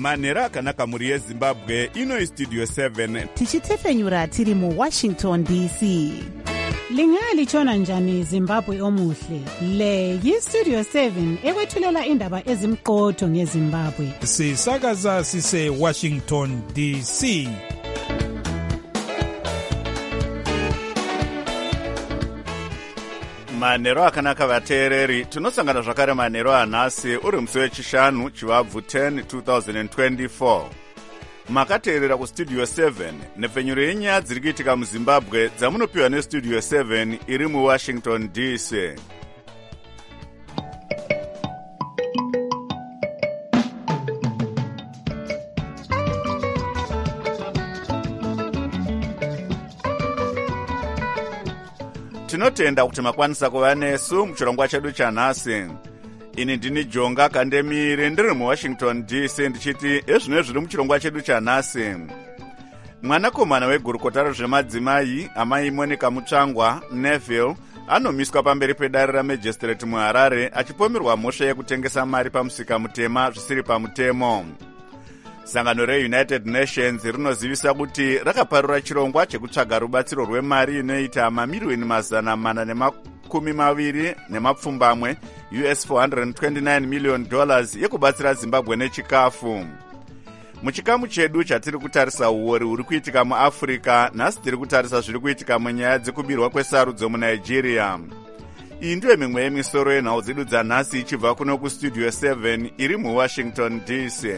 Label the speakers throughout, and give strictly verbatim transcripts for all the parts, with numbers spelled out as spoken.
Speaker 1: manhero akanaka mhuri yezimbabwe. Ino Studio seven
Speaker 2: tichitefenyura tiri mu Washington D C.
Speaker 3: Lingalitshona njani Zimbabwe omuhle? Le yi Studio seven ekwethulela indaba ezimqotho ngeZimbabwe.
Speaker 4: Sisakaza sise Washington D C.
Speaker 1: manhero akanaka vateereri, tinosangana zvakare manhero anhasi uri musi wechishanu chivabvu ten twenty twenty-four. Makateerera kustudio seven nepfenyuro yenyaya dziri kuitika muzimbabwe dzamunopiwa nestudio seven iri muwashington D C. Tinotenda kuti makwanisa kuva nesu muchirongwa chedu chanhasi. Ini ndini Jonga Kandemire ndiri muWashington D C ndichiti ezvino zviri muchirongwa chedu chanhasi. Mwanakomana wegurukota rezvemadzimai amai Monica Mutsvangwa Neville anomiswa pamberi pedare raMagistrate muHarare achipomerwa mhosva yekutengesa mari pamusika mutema zvisiri pamutemo. Sangano reUnited Nations rinozivisa kuti rakaparura chirongwa chekutsvaga rubatsiro rwemari inoita mamiliyoni mazana mana nemakumi maviri nemapfumbamwe U S four hundred twenty-nine million dollars yekubatsira Zimbabwe nechikafu. Muchikamu chedu chatiri kutarisa uori huri kuitika muAfrica, nhasi tiri kutarisa zviri kuitika munyaya dzekubirwa kwesarudzo muNigeria. Iyi ndiyo mimwe yemisoro yenhau dzedu dzanhasi ichibva kuno kustudio seven iri muWashington D C.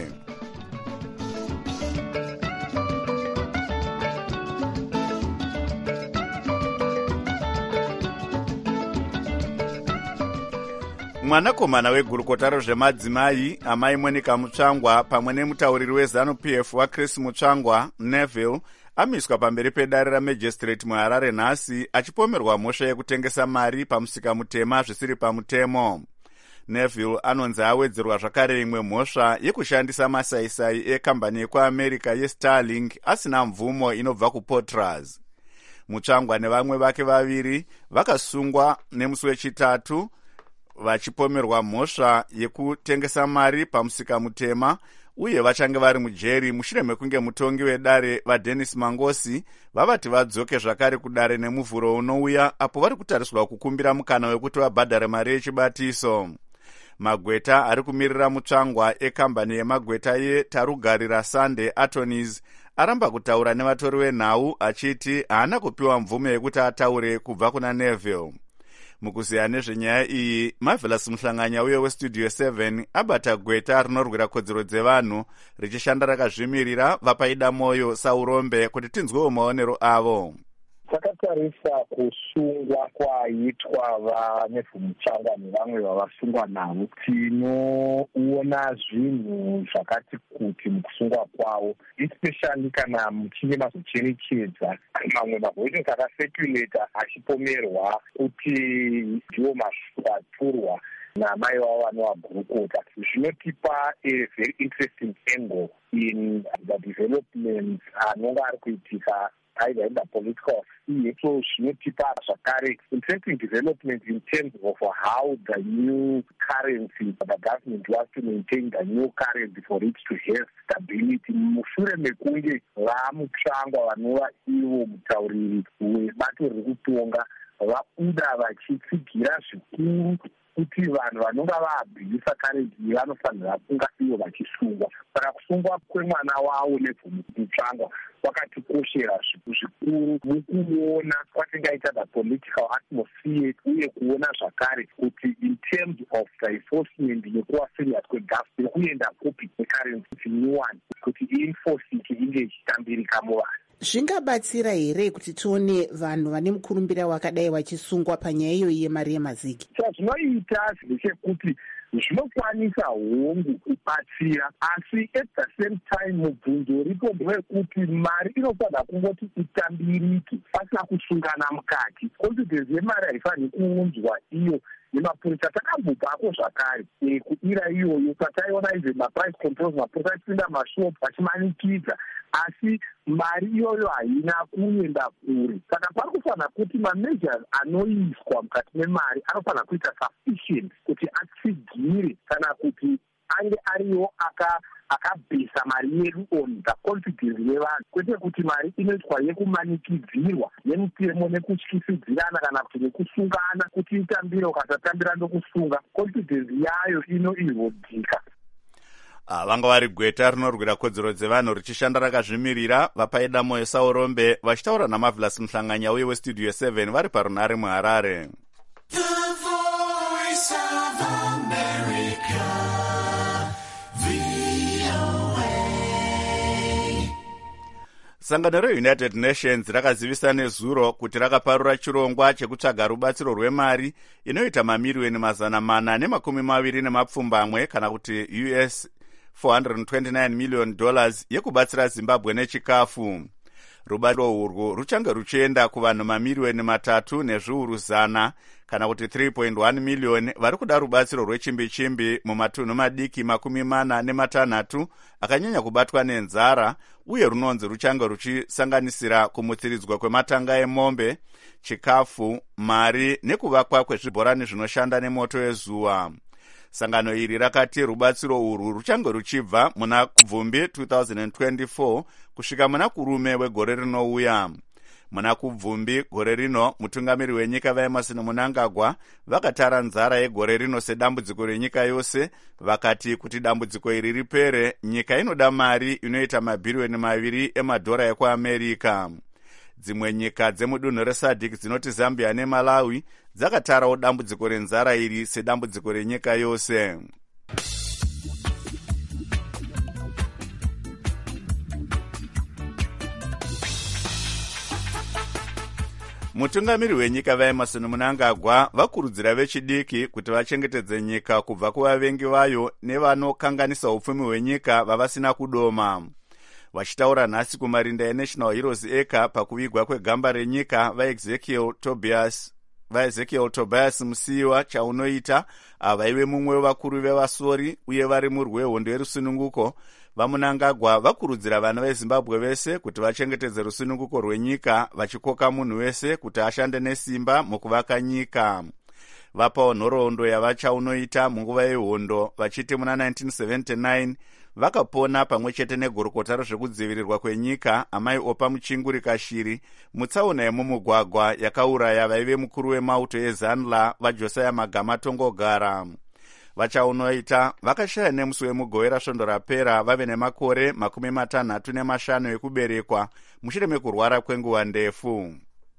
Speaker 1: Mwanakomana wegurukota rezvemadzimai amai Monica Mutsvangwa pamwe nemutauriri weZanu-P F waChris Mutsvangwa Neville amiswa pamberi pedare raMagistrate muHarare nhasi achipomerwa mhosva yekutengesa mari pamusika mutema zvisiri pamutemo. Neville anonzi awedzerwa zvakare imwe mhosva yekushandisa masaisai ekambani yekuAmerica yeStarlink asina mvumo inobva kuPortras. Mutsvangwa nevamwe vake vaviri vakasungwa nemusi wechitatu vachipomerwa mhosva yekutengesa mari pamusika mutema uye vachange vari mujeri mushure mekunge mutongi wedare vaDennis Mangosi vavati vadzoke zvakare kudare nemuvhuro unouya apo vari kutariswa kukumbira mukana wekuti vabhadhare mari yechibatiso. Magweta ari kumirira Mutsvangwa ekambani yemagweta yeTarugarira Sunday Attorneys aramba kutaura nevatori venhau achiti haana kupiwa mvumo yekuti ataure kubva kuna Neville. Mukuziya nezvenyaya iyi, Marvelous Muhlanganya uye westudio seven abata gweta rinorwira kodzero dzevanhu richishanda rakazvimirira vapaida moyo saurombe kuti tinzwewo maonero avo.
Speaker 5: Takatarisa kusungwa kwaitwa vaNeville Mutsvangwa nevamwe vavasungwa navo. Tinoona zvinhu zvakati kuti mukusungwa kwavo, especially kana muchinge mazocherechedza mamwe mavoices akasekuleta achipomerwa kuti ndiwo mashoko aturwa namai vavo vanovagurukota. Zvinotipa a very interesting angle in the developments anonga ari kuitika either in the political sphere. So zvinotipa zvakare interesting development in terms of how the new currency, the government wants to maintain the new currency for it to have stability. Mushure mekunge vaMutsvangwa vanova ivo mutauriri webato rekutonga vabuda vachitsigira zvikuru kuti vanhu vanonga vaabhiyusa karenzi vanofanira kunga ivo vachisungwa. Saka kusungwa kwemwana wavo Neville Mutsvangwa kwakatikoshera zvikuru mukuona kwatingaita the political atmosphere uye kuona zvakare kuti in terms of the enforcement nekuva serious kwegovernment kuenda kopi nekarenzi nyuwani kuti ienforcike inge ichitambirika muvanhu.
Speaker 2: Zvingabatsira here kuti tione vanhu vane mukurumbira wakadai vachisungwa panyaya iyoyi yemari yemazigi?
Speaker 5: Zvinoita ndechekuti zvinokwanisa hongu kubatsira, asi at the same time mubvunzo ripo ndewekuti mari inofanira kungoti itambirike pasina kusungana mukati. Confidence yemari haifaniri kuunzwa iyo nemapurisa. Takambobvako zvakare kudira iyoyo pataiona izve maprice controls, mapurisa achipinda mashopu achimanikidza, asi mari iyoyo haina kuenda kure. Saka pari kufanira kuti mameasures anoiswa mukati memari anofanira kuita sufficient kuti atsigire kana kuti ange ariwo akabhesa mari yedu on the confidence yevanhu, kwete kuti mari inoitwa yekumanikidzirwa nemutemo nekutyisidzirana kana kuti nekusungana kuti itambire ukasatambira ndokusunga. Confidence yayo inoirodhika.
Speaker 1: Ah, vanga vari gweta rinorwira kodzero dzevanhu richishanda rakazvimirira vapaida moyo saurombe vachitaura naMarvelous Mhlanganya uye westudio seven vari parunare muHarare. Sangano reUnited Nations rakazivisa nezuro kuti rakaparura chirongwa chekutsvaga rubatsiro rwemari inoita mamiriyoni mazana mana nemakumi maviri nemapfumbamwe kana kuti U S four hundred twenty-nine million dollars yekubatsira Zimbabwe nechikafu. Rubatsiro urwu ruchange ruchienda kuvanhu mamiriyoni matatu nezviuru zana kana kuti three point one million vari kuda rubatsiro rwechimbi-chimbi mumatunhu madiki makumi mana nematanhatu akanyanya kubatwa nenzara, uye runonzi ruchange ruchisanganisira kumutsiridzwa kwematanga emombe, chikafu, mari nekuvakwa kwezvibhorani zvinoshanda nemoto ezuva. Sangano iri rakati rubatsiro urwu ruchange ruchibva muna Kubvumbi two thousand twenty-four kusvika muna Kurume wegore rinouya. Muna Kubvumbi gore rino mutungamiri wenyika vaEmmerson Mnangagwa vakatara nzara yegore rino sedambudziko renyika yose, vakati kuti dambudziko iri ripere nyika inoda mari inoita mabhiriyoni maviri emadhora ekuAmerika. Dzimwe nyika dzemudunhu reSADC dzinoti Zambia neMalawi dzakatarawo dambudziko renzara iri sedambudziko renyika yose. Mutungamiri wenyika vaEmmerson Mnangagwa vakurudzira vechidiki kuti vachengetedze nyika kubva kuvavengi vayo nevanokanganisa upfumi hwenyika vavasina kudoma. Vachitaura nhasi kumarinda eNational Heroes Acre pakuvigwa kwegamba renyika vaEzekiel Tobias vaEzekiel Tobias Musiwa chaunoita avaive mumwe wevakuru vevasori uye vari murwi wehondo yerusununguko. VaMnangagwa vakurudzira vana veZimbabwe vese kuti vachengetedze rusununguko rwenyika vachikoka munhu wese kuti ashande nesimba mukuvaka nyika. Vapawo nhoroondo yavachaunoita munguva yehondo vachiti muna nineteen seventy-nine vakapona pamwe chete negurukota rezvekudzivirirwa kwenyika amai Opa Muchinguri Kashiri mutsaona yemumugwagwa yakauraya vaive mukuru wemauto eZanla vaJosiah Magama Tongogara. Vachaunoita vakashaya nemusi wemugowera svondo rapera vave nemakore makumi matanhatu nemashanu ekuberekwa mushure mekurwara kwenguva ndefu.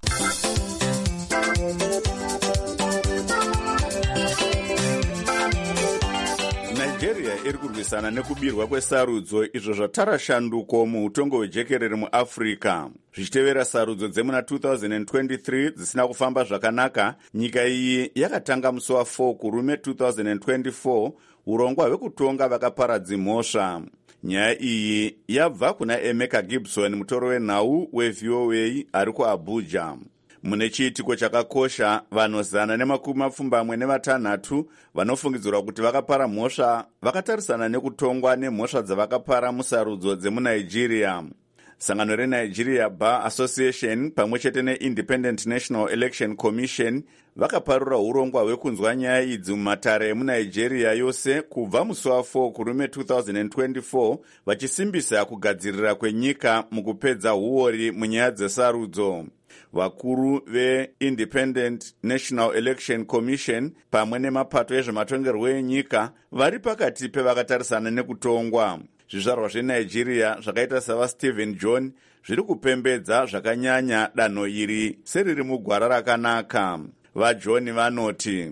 Speaker 1: Nigeria iri kurwisana nekubirwa kwesarudzo izvo zvatara shanduko muutongo hwejekerere muAfrica. Zvichitevera sarudzo dzemuna two thousand twenty-three dzisina kufamba zvakanaka, nyika iyi yakatanga musi wa four Kurume two thousand twenty-four urongwa hwekutonga vakaparadzi mhosva. Nyaya iyi yabva kuna Emeka Gibson, mutoro wenhau weV O A ari kuAbuja. Mune chiitiko chakakosha, vanhu zana nemakumi mapfumbamwe nevatanhatu vanofungidzirwa kuti vakapara mhosva vakatarisana nekutongwa nemhosva dzavakapara musarudzo dzemunigeria. Sangano reNigeria Bar Association pamwe chete neIndependent National Election Commission vakaparura urongwa hwekunzwa nyaya idzi mumatare emunigeria yose kubva musi wa four Kurume two thousand twenty-four vachisimbisa kugadzirira kwenyika mukupedza huori munyaya dzesarudzo. Vakuru veIndependent National Election Commission pamwe nemapato ezvematongerwo enyika vari pakati pevakatarisana nekutongwa. Zvizvarwa zveNigeria zvakaita sava Stephen John zviri kupembedza zvakanyanya danho iri seriri mugwara rakanaka. VaJohn vanoti,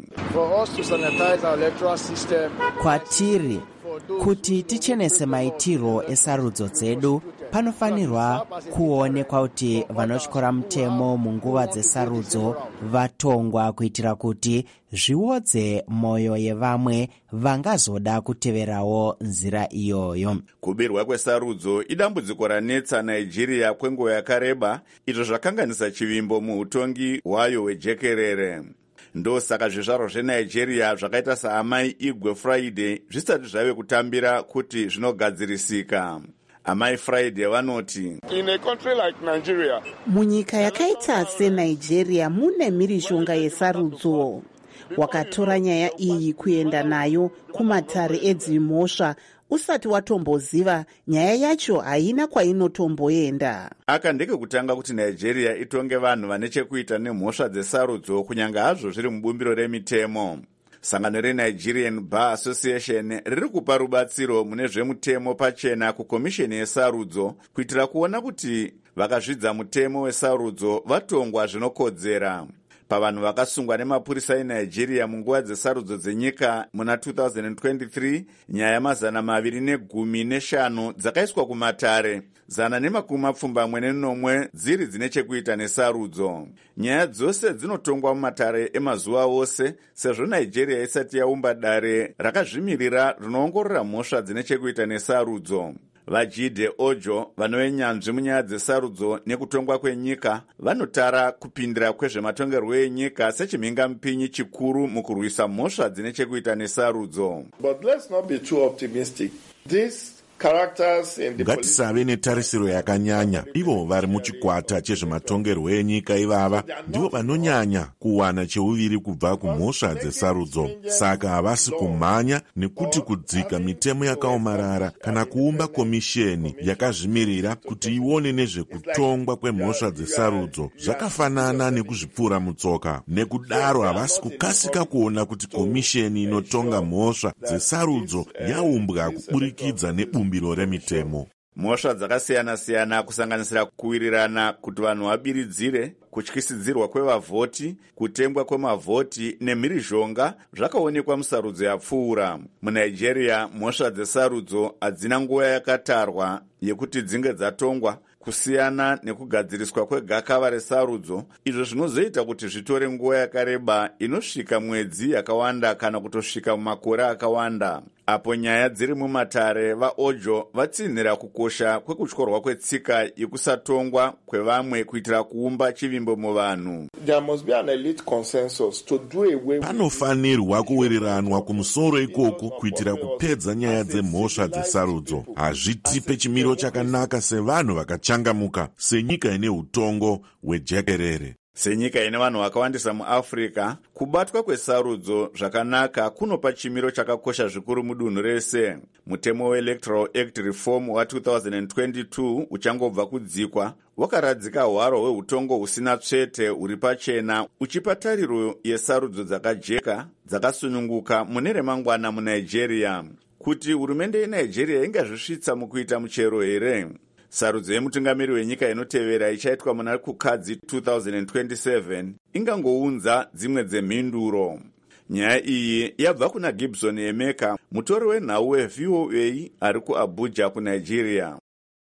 Speaker 6: kwatiri kuti tichenese maitiro esarudzo dzedu panofanirwa kuonekwa kuti vanotyora mutemo munguva dzesarudzo vatongwa kuitira kuti zviwodze moyo yevamwe vangazoda kuteverawo nzira iyoyo.
Speaker 1: Kubirwa kwesarudzo idambudziko ranetsa Nigeria kwenguva yakareba, izvo zvakanganisa chivimbo muutongi hwayo hwejekerere. Ndosaka zvizvarwa zveNigeria zvakaita saamai Igwe Friday zvisati zvave kutambira kuti zvinogadzirisika. Amai Friday vanoti,
Speaker 7: in a country like Nigeria,
Speaker 2: munyika yakaita seNigeria mune mhirizhonga yesarudzo. Wakatora nyaya iyi kuenda nayo kumatare edzimhosva usati watomboziva nyaya yacho haina kwainotomboenda.
Speaker 1: aka ndekekutanga kuti nigeria itonge vanhu vane chekuita nemhosva dzesarudzo kunyange hazvo zviri mubumbiro remitemo. Sangano reNigerian Bar Association riri kupa rubatsiro mune zvemutemo pachena kukomisheni yesarudzo kuitira kuona kuti vakazvidza mutemo wesarudzo vatongwa zvinokodzera. Pavanhu vakasungwa nemapurisa eNigeria munguva dzesarudzo dzenyika muna two thousand twenty-three, nyaya mazana maviri negumi neshanu dzakaiswa kumatare, zana nemakumi mapfumbamwe nenomwe dziri dzine chekuita nesarudzo. Nyaya dzose dzinotongwa mumatare emazuva ose sezvo Nigeria isati yaumba dare rakazvimirira rinoongorora mhosva dzine chekuita nesarudzo. Vajide Ojo, vanoenyanzvi munyaya dzesarudzo nekutongwa kwenyika, vanotara kupindira kwezvematongerwo enyika sechimhingamupinyi chikuru mukurwisa mhosva dzine chekuita nesarudzo.
Speaker 7: But let's not be too optimistic. This
Speaker 8: ngatisave netarisiro yakanyanya. Ivo vari muchikwata chezvematongerwo enyika ivava ndivo vanonyanya kuwana cheuviri kubva kumhosva dzesarudzo. Saka havasi kumhanya nekuti kudzika mitemo yakaomarara kana kuumba komisheni yakazvimirira kuti ione nezvekutongwa kwemhosva dzesarudzo zvakafanana nekuzvipfuura mutsoka. Nekudaro havasi kukasika kuona kuti komisheni inotonga mhosva dzesarudzo yaumbwa kuburikidza nebumbiro remitemo.
Speaker 1: Mhosva dzakasiyana-siyana kusanganisira kuwirirana kuti vanhu vabiridzire, kutyisidzirwa kwevavhoti, kutengwa kwemavhoti nemhirizhonga zvakaonekwa musarudzo yapfuura. MuNigeria, mhosva dzesarudzo hadzina nguva yakatarwa yekuti dzinge dzatongwa, kusiyana nekugadziriswa kwegakava resarudzo, izvo zvinozoita kuti zvitore nguva yakareba inosvika mwedzi yakawanda kana kutosvika mumakore akawanda. Apo nyaya dziri mumatare, vaOjo vatsinhira kukosha kwekutyorwa kwetsika yekusatongwa kwevamwe kuitira kuumba chivimbo muvanhu.
Speaker 8: Panofanirwa kuwiriranwa kumusoro ikoko kuitira kupedza nyaya dzemhosva dzesarudzo. Hazvitipe chimiro chakanaka sevanhu vakachangamuka, senyika ine utongo hwejekerere.
Speaker 1: Senyika ine vanhu vakawandisa muAfrica, kubatwa kwesarudzo zvakanaka kunopa chimiro chakakosha zvikuru mudunhu rese. Mutemo weElectoral Act Reform wa two thousand twenty-two uchangobva kudzikwa wakaradzika hwaro hweutongo husina tsvete huri pachena, uchipa tariro yesarudzo dzakajeka dzakasununguka mune remangwana muNigeria. Kuti hurumende yeNigeria ingazvisvitsa mukuita muchero here? Sarudzo yemutungamiri wenyika inotevera ichaitwa muna kukadzi two thousand twenty-seven ingangounza dzimwe dzemhinduro. Nyaya iyi yabva kuna Gibson Emeka, mutori wenhau weV O A ari kuAbuja kuNigeria.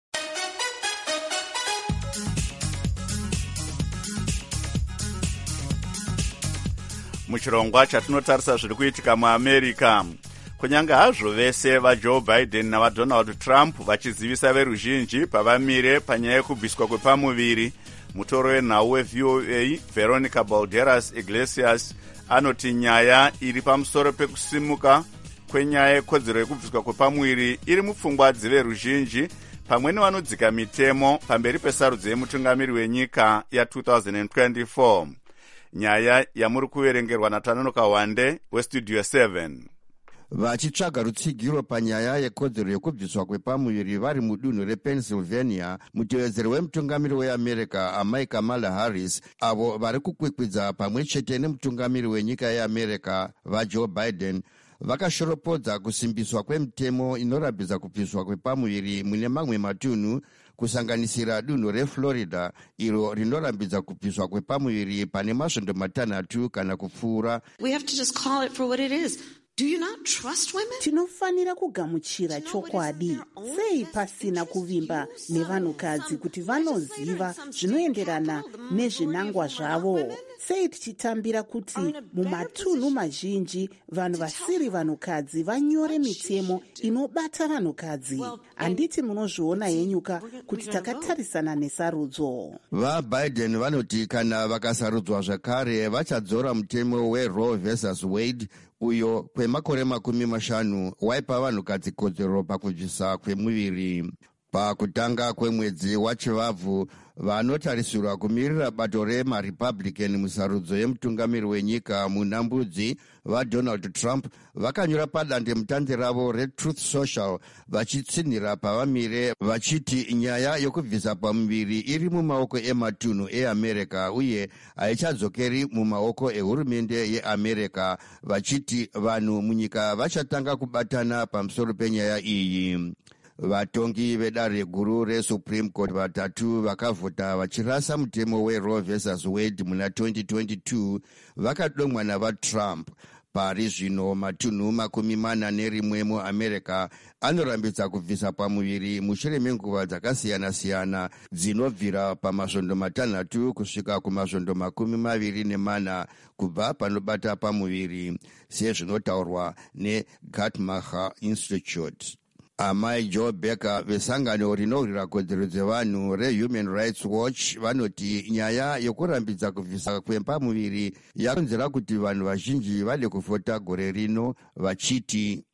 Speaker 1: Muchirongwa chatinotarisa zviri kuitika muAmerica. Kunyange hazvo vese vaJoe Biden navaDonald Trump vachizivisa veruzhinji pavamire panyaya yekubviswa kwepamuviri, mutoro wenhau weV O A Veronica Balderas Iglesias anoti nyaya iri pamusoro pekusimuka kwenyaya yekodzero yekubviswa kwepamuviri iri mupfungwa dzeveruzhinji pamwe nevanodzika mitemo pamberi pesarudzo yemutungamiri wenyika ya two thousand twenty-four. Nyaya yamuri kuverengerwa naTanonoka Wande weStudio seven.
Speaker 9: Vachitsvaga rutsigiro panyaya yekodzero yekubviswa kwepamuviri vari mudunhu rePennsylvania, mutevedzeri wemutungamiri weAmerica amai Kamala Harris, avo vari kukwikwidza pamwe chete nemutungamiri wenyika yeAmerica vaJoe Biden, vakashoropodza kusimbiswa kwemutemo inorambidza kubviswa kwepamuviri mune mamwe matunhu, kusanganisira dunhu reFlorida iro rinorambidza kubviswa kwepamuviri pane masvondo matanhatu kana kupfuura.
Speaker 10: We have to just call it for what it is. Do you not trust women?
Speaker 2: Tinofanira kugamuchira chokwadi. Sei pasina kuvimba nevanhukadzi kuti vanoziva zvinoenderana nezvinangwa zvavo? Sei tichitambira kuti mumatunhu mazhinji vanhu vasiri vanhukadzi vanyore mitemo inobata vanhukadzi? Handiti munozviona yenyuka kuti takatarisana nesarudzo.
Speaker 9: VaBiden vanoti kana vakasarudzwa zvakare vachadzora mutemo weRoe versus Wade uyo kwemakore makumi mashanu waipa vanhukadzi kodzero pakubvisa kwemuviri. Pakutanga kwemwedzi wachivabvu, vanotarisirwa kumirira bato remarepublican musarudzo yemutungamiri wenyika munhambudzi vaDonald Trump vakanyora padandemutande ravo reTruth Social vachitsinhira pavamire vachiti nyaya yokubvisa pamuviri iri mumaoko ematunhu eAmerica uye haichadzokeri mumaoko ehurumende yeAmerica, vachiti vanhu munyika vachatanga kubatana pamusoro penyaya iyi. Vatongi vedare guru reSupreme Court vatatu vakavhota vachirasa mutemo weRoe versus Wade muna twenty twenty-two vakadomwa navaTrump. Pari zvino matunhu makumi mana nerimwe muAmerica anorambidza kubvisa pamuviri mushure menguva dzakasiyana-siyana dzinobvira pamasvondo matanhatu kusvika kumasvondo makumi maviri nemana kubva panobata pamuviri, sezvinotaurwa neGuttmacher Institute. Amai Joe Becker vesangano rinorwira kodzero dzevanhu reHuman Rights Watch vanoti nyaya yokurambidza kubvisa kwepamuviri yakonzera kuti vanhu vazhinji vade kuvhota gore rino, vachiti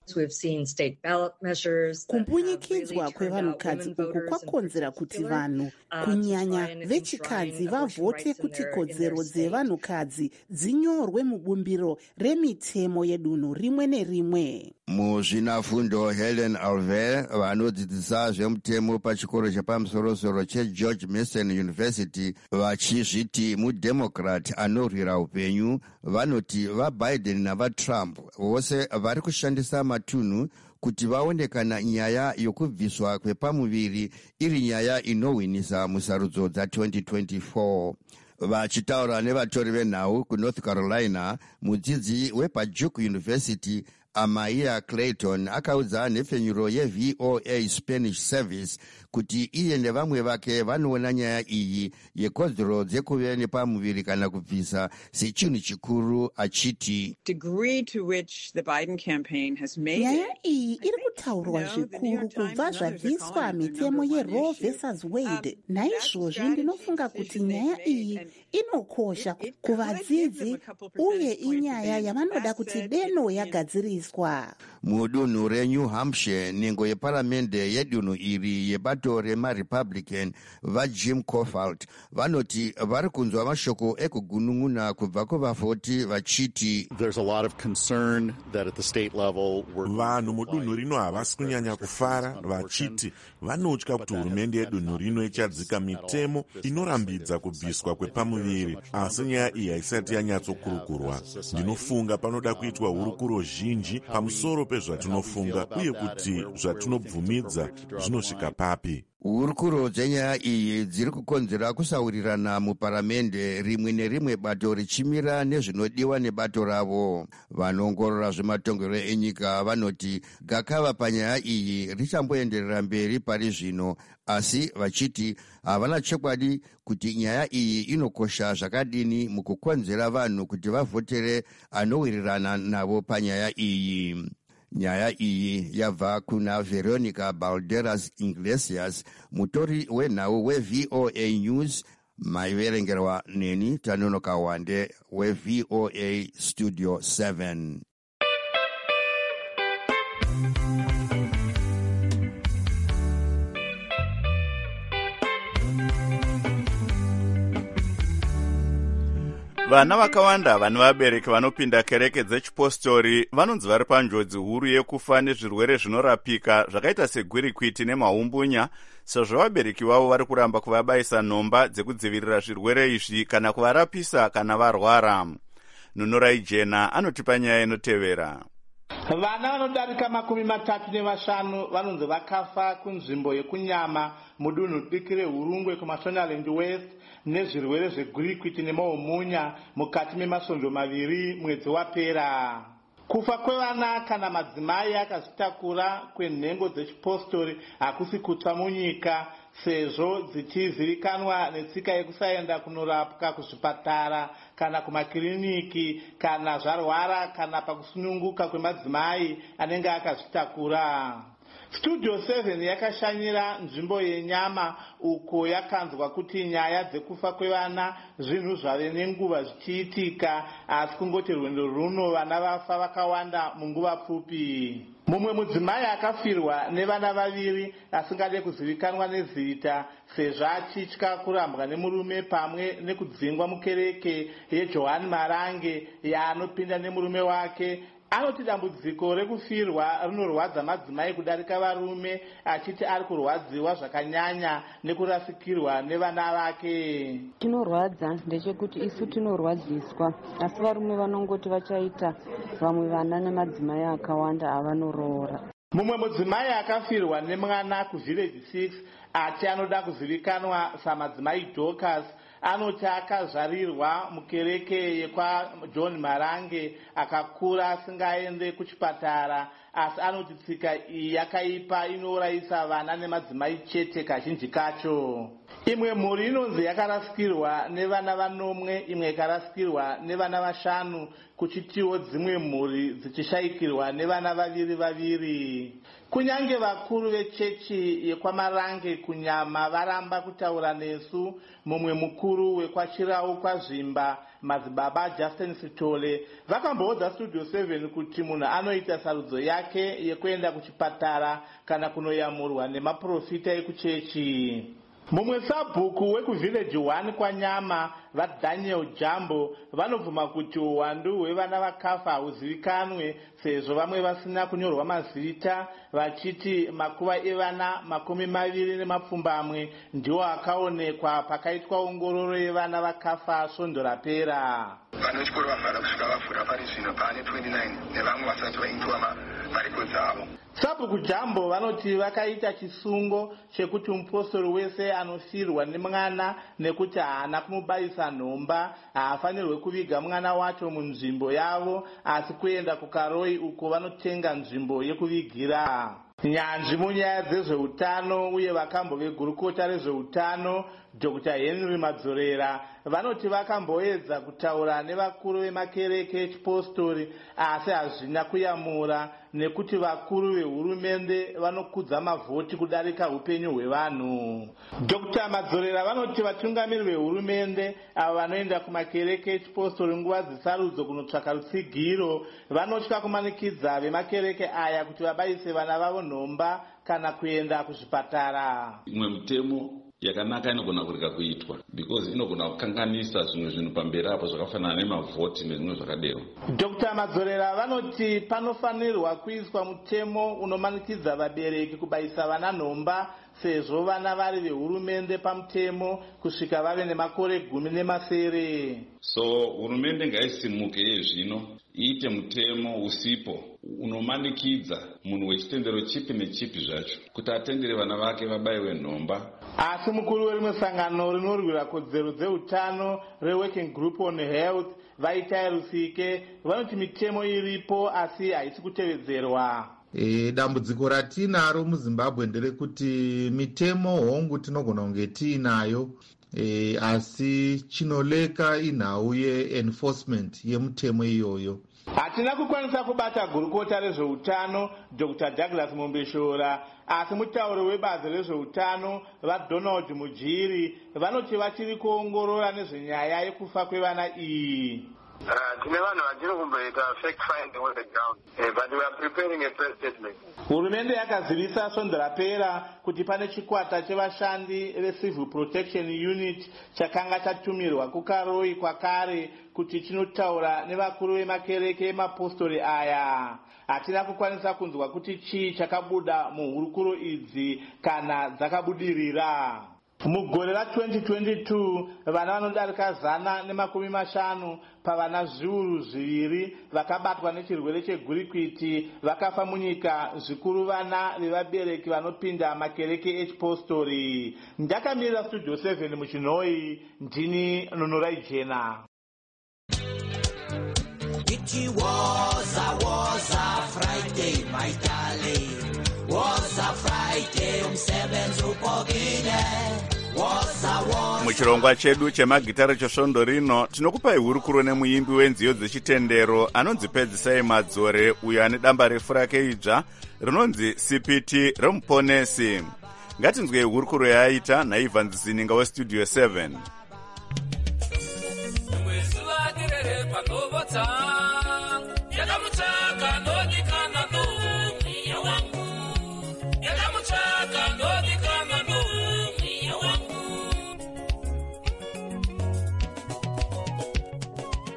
Speaker 2: kumbunyikidzwa kwevanhukadzi uku kwakonzera kuti vanhu kunyanya vechikadzi vavhote kuti kodzero dzevanhukadzi dzinyorwe mubumbiro remitemo yedunhu rimwe nerimwe.
Speaker 9: Muzvinafundo Helen Alver vanodzidzisa zvemutemo pachikoro chepamusoro-soro cheGeorge Mason University vachizviti mudemocrat anorwira upenyu, vanoti vaBiden navaTrump vose vari kushandisa matunhu kuti vaonekana nyaya yokubviswa kwepamuviri iri nyaya inohwinisa musarudzo dza-twenty twenty-four. Vachitaura nevatori venhau kuNorth Carolina, mudzidzi wepaDuke University Amaya Clayton akaudza nhefenyuro yeV O A Spanish Service kuti iye nevamwe vake vanoona nyaya iyi yekodzero dzekuve nepamuviri kana kubvisa sechinhu chikuru, achiti
Speaker 2: nyaya iyi iri kutaurwa zvikuru kubva zvabviswa mitemo yeRoe versus Wade. Naizvozvo ndinofunga kuti nyaya iyi inokosha kuvadzidzi uye inyaya yavanoda kuti deno yagadziriswa.
Speaker 9: Mudunhu reNew Hampshire, nhengo yeparamende yedunhu iri yebato remaRepublican vaJim Cofield vanoti vari kunzwa mashoko ekugunun'una kubva kuvavhoti vachiti
Speaker 8: vanhu mudunhu rino havasi kunyanya kufara, vachiti vanotya kuti hurumende yedunhu rino ichadzika mitemo inorambidza kubviswa kwepamuviri, asi nyaya iyi haisati yanyatsokurukurwa. Ndinofunga panoda kuitwa hurukuro zhinji pamusoro pezvatinofunga uye kuti zvatinobvumidza zvinosvika papi.
Speaker 9: Hurukuro dzenyaya iyi dziri kukonzera kusaurirana muparamende, rimwe nerimwe bato richimira nezvinodiwa nebato ravo. Vanoongorora zvematongero enyika vanoti gakava panyaya iyi richamboenderera mberi pari zvino, asi vachiti havana chokwadi kuti nyaya iyi inokosha zvakadini mukukonzera vanhu kuti vavhotere anowirirana navo panyaya iyi. Nyaya iyi yabva kuna Veronica Balderas Iglesias, mutori wenhau weV O A News, maiverengerwa neni Tanonoka Wande weV O A Studio seven.
Speaker 1: Vana vakawanda vane vabereki vanopinda kereke dzechipostori vanonzi vari panjodzi huru yekufa nezvirwere zvinorapika zvakaita segwirikwiti nemahumbunya, sezvo vabereki vavo vari kuramba kuvabayisa nhomba dzekudzivirira zvirwere izvi kana kuvarapisa kana varwara. Nunorai Jena anotipa nyaya inotevera.
Speaker 11: Vana vanodarika makumi matatu nevashanu vanonzi vakafa kunzvimbo yekunyama mudunhu diki reHurungwe kuMashonaland West nezvirwere zvegwirikwiti nemahumunya mukati memasvondo maviri mwedzi wapera. Kufa kwevana kana madzimai akazvitakura kwenhengo dzechipostori hakusi kutsva munyika, sezvo dzichizivikanwa netsika yekusaenda kunorapwa kuzvipatara kana kumakiriniki kana zvarwara kana pakusununguka kwemadzimai anenge akazvitakura. Studio seven yakashanyira nzvimbo yenyama uko yakanzwa kuti nyaya dzekufa kwevana zvinhu zvave nenguva zvichiitika, asi kungoti rwendo runo vana vafa vakawanda munguva pfupi. Mumwe mudzimai akafirwa nevana vaviri asingade kuzivikanwa nezita sezvo achitya kurambwa nemurume pamwe nekudzingwa mukereke yeJohani Marange yaanopinda nemurume wake. Anoti dambudziko rekufirwa rinorwadza madzimai kudarika varume, achiti ari kurwadziwa zvakanyanya nekurasikirwa nevana vake.
Speaker 12: Chinorwadza ndechekuti isu tinorwadziswa, asi varume vanongoti vachaita vamwe vana nemadzimai akawanda avanoroora.
Speaker 11: Mumwe mudzimai akafirwa nemwana kuvillage six ati anoda kuzivikanwa samadzimai Dorcas. Anoti akazvarirwa mukereke yekwa John Marange akakura asingaende kuchipatara, asi anoti tsika iyi yakaipa inourayisa vana nemadzimai chete kazhinji kacho. Imwe mhuri inonzi yakarasikirwa nevana vanomwe, imwe ikarasikirwa nevana vashanu, kuchitiwo dzimwe mhuri dzichishayikirwa nevana vaviri vaviri. Kunyange vakuru vechechi yekwamarange kunyama varamba kutaura nesu, mumwe mukuru wekwachirau kwazvimba madzibaba Justin Sitole vakamboudza Studio seven kuti munhu anoita sarudzo yake yekuenda kuchipatara kana kunoyamurwa nemaprofita ekuchechi. Mumwe sabhuku wekuvillage one kwanyama vaDaniel Jambo vanobvuma kuti uwandu hwevana vakafa huzivikanwe sezvo vamwe vasina kunyorwa mazita, vachiti makuva evana makumi maviri nemapfumbamwe ndiwo akaonekwa pakaitwa ongororo yevana vakafa svondo rapera.
Speaker 13: Vanochikoro vamhara kusvika vavhura pari zvino pane twenty-nine nevamwe vasati vaitwa marekodzi avo.
Speaker 11: Sabhuku Jambo vanoti vakaita chisungo chekuti mupostori wese anofirwa nemwana nekuti haana kumubayisa nhomba haafanirwe kuviga mwana wacho munzvimbo yavo, asi kuenda kukaroi uko vanotenga nzvimbo yekuvigira. Nyanzvi munyaya dzezveutano uye vakambo vegurukota rezveutano Doctor Henry Madzorera vanoti vakamboedza kutaura nevakuru vemakereke echipostori asi hazvina kuyamura nekuti vakuru vehurumende vanokudza mavhoti kudarika upenyu hwevanhu. Doctor Madzorera vanoti vatungamiri vehurumende avo vanoenda kumakereke echipostori nguva dzesarudzo kunotsvaka rutsigiro vanotya kumanikidza vemakereke aya kuti vabayise vana vavo nhomba kana kuenda kuzvipatara.
Speaker 14: Imwe mutemo yakanaka inogona kurega kuitwa because inogona kukanganisa zvimwe zvinhu pamberi apo zvakafanana nemavhoti nezvimwe zvakadero.
Speaker 11: Doctor Madzorera vanoti panofanirwa kuiswa mutemo unomanikidza vabereki kubayisa vana nhomba sezvo vana vari vehurumende pamutemo kusvika vave nemakore gumi nemasere.
Speaker 14: So hurumende ngaisimuke yezvino iite mutemo usipo unomanikidza munhu wechitendero chipi nechipi zvacho kuti atendere vana vake vabayiwe nhomba.
Speaker 11: Asi mukuru werimwe sangano rinorwira kodzero dzeutano reWorking Group on Health Vaitai Rusike vanoti mitemo iripo asi haisi kutevedzerwa.
Speaker 15: E, dambudziko ratinaro muZimbabwe nderekuti mitemo hongu tinogona kunge tiinayo e, asi chinoleka inhau ye-enforcement yemutemo iyoyo.
Speaker 11: Hatina kukwanisa kubata gurukota rezveutano Doctor Douglas Mombeshora, asi mutauri webazi rezveutano vaDonald Mujiri vanoti vachiri kuongorora nezvenyaya yekufa kwevana iyi.
Speaker 13: Tine vanhu vachiri kumboita fact finding on the ground, but we are preparing a press statement.
Speaker 11: Hurumende yakazivisa svondo rapera kuti pane chikwata chevashandi veCivil Protection Unit chakanga chatumirwa kukaroi kwakare kuti chinotaura nevakuru vemakereke emapostori aya. Hatina kukwanisa kunzwa kuti chii chakabuda muhurukuro idzi kana dzakabudirira. Mugore ra twenty twenty-two vana vanodarika zana nemakumi mashanu pavana zviuru zviviri vakabatwa nechirwere chegurikwiti vakafa munyika, zvikuru vana vevabereki vanopinda makereke echipostori. Ndakamirira Studio seven muchinhoi, ndini Nonorai Jena.
Speaker 16: It was a was a Friday, my darling. Was a Friday, umsebenzi upogile.
Speaker 1: Muchirongwa chedu chemagitare chesvondo rino tinokupai hurukuro nemuimbi wenziyo dzechitendero anonzi Pedzisai Madzore, uyo ane damba refu rake idzva rinonzi C P T remuponesi. Ngatinzwei hurukuro yaaita naIvan Zininga weStudio seven.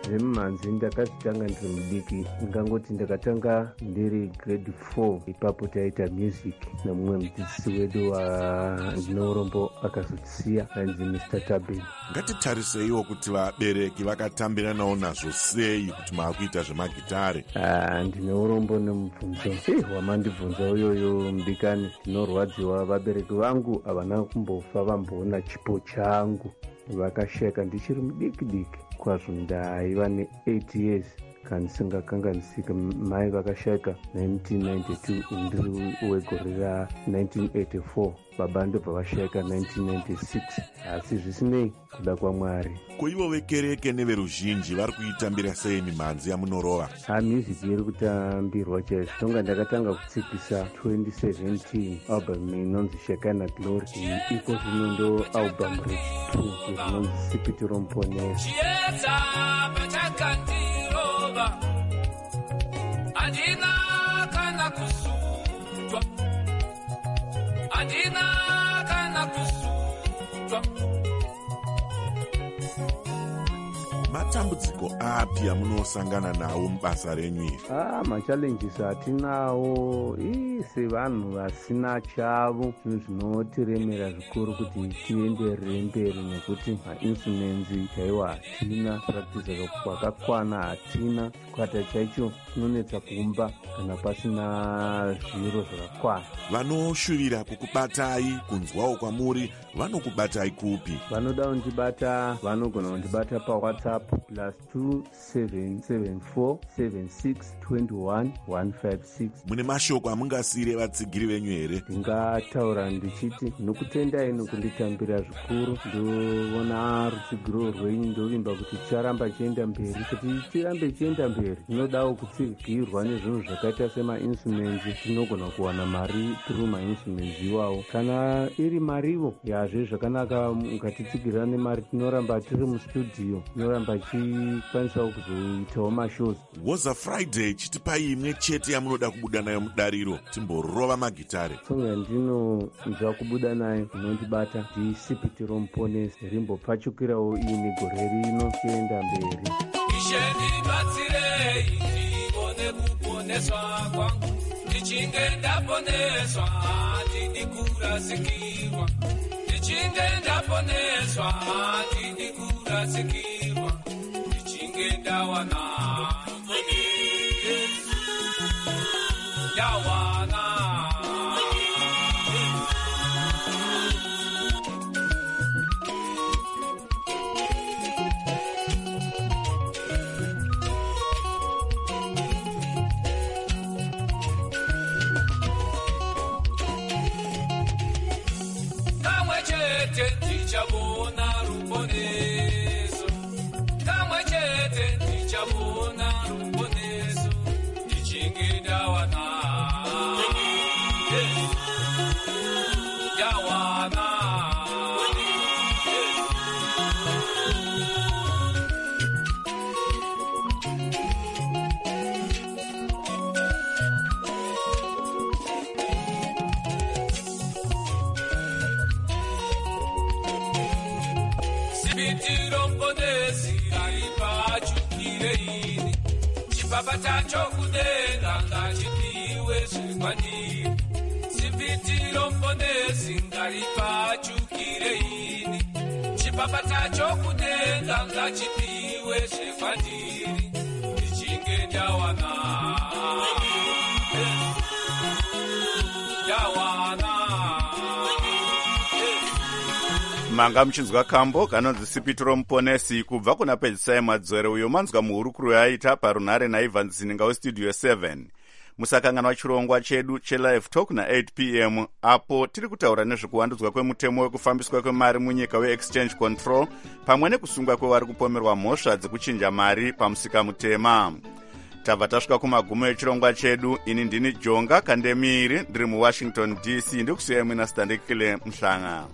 Speaker 17: zvemimhanzi ndakazvitanga ndiri mudiki, ndingangoti ndakatanga ndiri grade four. Ipapo taita music nemumwe mudzidzisi wedu wandinourombo akazotisiya ainzi Mister Tabin.
Speaker 8: ngatitariseiwo kuti vabereki vakatambiranawo nazvo sei kuti maakuita zvemagitare.
Speaker 17: Ah, ndine urombo nemubvunzo eh, wamandibvunza uyoyo mudikani. Ndinorwadziwa, vabereki vangu havana kumbofa vamboona chipo changu, vakasheka ndichiri mudiki diki kwazvo. ndaiva ne-eight years kandisingakanganisika. mai vakasheka nineteen ninety-two ndiri wegore ra-nineteen eighty-four. baba ndobva vasheka nineteen ninety-six. asi zvisinei, kuda kwaMwari.
Speaker 8: Kuivo vekereke neveruzhinji vari kuitambira sei mimhanzi yamunorova?
Speaker 17: ha music iri kutambirwa chaizvo. tonga ndakatanga kutsikisa twenty seventeen album inonzi Shekana Glory. iko zvino ndo album retwo rinonzi Sipitiro Mponesi.
Speaker 16: Adina kana kusutwa, Adina kana kusutwa.
Speaker 8: Matambudziko api amunosangana nawo mubasa renyu iri?
Speaker 17: Ah, machallenges atinawo ii sevanhu vasina chavo, zvinhu zvinotiremera zvikuru kuti tienderere mberi, nekuti mainsumenzi chaiwo hatina, kuratiza kwakakwana hatina. Chikwata chaicho chinonetsa kumba kana pasina zviro zvakakwana.
Speaker 8: Vanoshuvira kukubatai, kunzwawo kwamuri, vanokubatai kupi?
Speaker 17: Vanoda kundibata, vanogona kundibata pawhatsapp plus two seven seven four seven six two one one five six.
Speaker 8: Mune mashoko amungasire vatsigiri venyu here?
Speaker 17: Ndingataura ndichiti nokutendai nokunditambira zvikuru. Ndoona rutsigiro rwenyu, ndovimba kuti ticharamba chienda mberi. Kuti tirambe chienda mberi, tinodawo kutsigirwa nezvinhu zvakaita semainstruments. Tinogona kuwana mari through mainstruments iwawo. Kana iri marivo yazve zvakanaka, mukatitsigirira nemari, tinoramba tiri mustudio, tinoramba tichikwanisawo kuzoitawo mashows.
Speaker 8: Woza Friday chitipai imwe chete yamunoda kubuda nayo mudariro, timborova magitare.
Speaker 17: Songo yandinonzwa kubuda nayo inondibata ndisipitiro Mponesi, rimbopfachukirawo ini gore rino tienda mberi.
Speaker 16: Isheni batsirei ndibone kuponeswa kwangu, ndichinge ndaponeswa ndikurasikirwa, ndichinge ndaponeswa ndikurasikirwa, ndichinge ndawana ndawana Tichabona ruponeso, kamwe chete tichabona ruponeso, tichinge ndawana ndawana Sipitiro Mponesi alipachukire ini, chipapa chacho kudenga ngachipiwe zvikwandiri. Sipitiro Mponesi alipachukire ini, chipapa chacho kudenga ngachipiwe zvikwandiri. Ndichinge ndawana ndawana.
Speaker 1: manga muchinzwa kambo kanonzi Sipitiro Mponesi kubva kuna pedzisai madzore, uyo manzwa muhurukuru yaita parunhare naIvan Zininga westudio seven. Musakanganwa chirongwa chedu chelive talk na-eight p m apo tiri kutaura nezvekuvandudzwa kwemutemo wekufambiswa kwemari munyika weexchange control, pamwe nekusungwa kwevari kupomerwa mhosva dzekuchinja mari pamusika mutema. Tabva tasvika kumagumo echirongwa chedu. Ini ndini Jonga Kandemiri, ndiri muWashington D C, ndikusiyai mwina Standekile Mhlanga.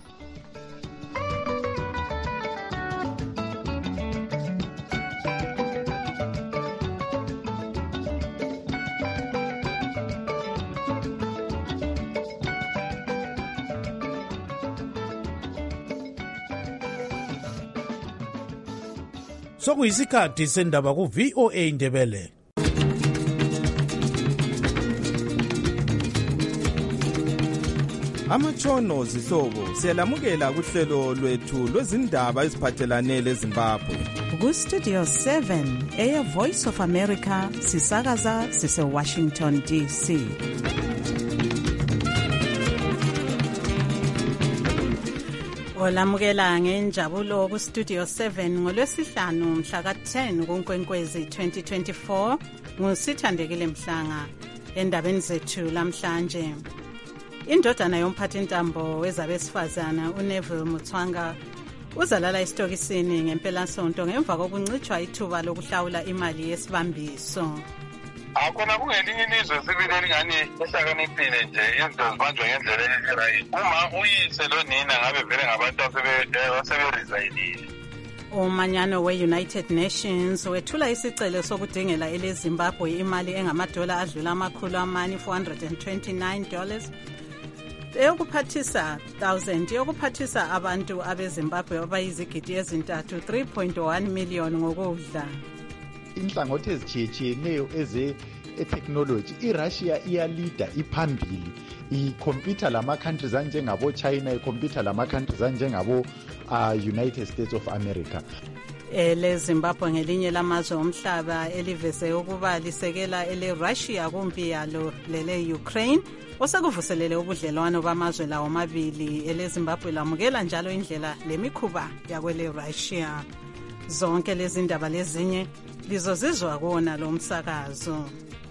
Speaker 4: sokuyisikhathi sendaba ku-V O A Ndebele.
Speaker 18: Amatshono zihlobo siyalamukela kuhlelo lwethu lwezindaba eziphathelane leZimbabwe.
Speaker 19: Ku-Studio seven eya Voice of America sisakaza sise-Washington D C.
Speaker 3: Olamukela ngenjabulo ku-Studio seven ngolwesihlanu mhla ka-ten kuNkwenkwezi twenty twenty-four ngusithandekile Mhlanga. Endabeni zethu lamhlanje, indodana yomphathintambo wezabesifazana uNeville Mutswanga uzalala esitokisini ngempelasonto ngemva kokuncitshwa ithuba lokuhlawula imali yesibambiso.
Speaker 20: Akhona kungelinye ilizwe sibili elingani ehlakaniphile nje izinto zibanjwa ngendlela erayi. Uma uyise lonina ngabe vele ngabantu aseberesign.
Speaker 3: Umanyano we-United Nations wethula isicelo sokudingela eleZimbabwe imali engamadola adlula amakhulu amane four hundred twenty-nine dollars eyokuphathisa thousand eyokuphathisa abantu abeZimbabwe abayizigidi ezintathu three point one million ngokudla.
Speaker 21: Inhlangothi ezitshiyetshiyeneyo eze e-technology, iRussia iyalida iphambili, ikhompyutha lama-countries anjengabo-China, ikhompyutha lama-countries anjengabo uh, United States of America.
Speaker 3: eleZimbabwe ngelinye lamazwe omhlaba eliveze ukuba lisekela ele-Russia kumpi yalo lele-Ukraine osekuvuselele ubudlelwano bamazwe lawo amabili. eleZimbabwe lamukela njalo indlela lemikhuba yakwele-Russia. Zonke lezi ndaba lezinye lizozizwa kona lo msakazo.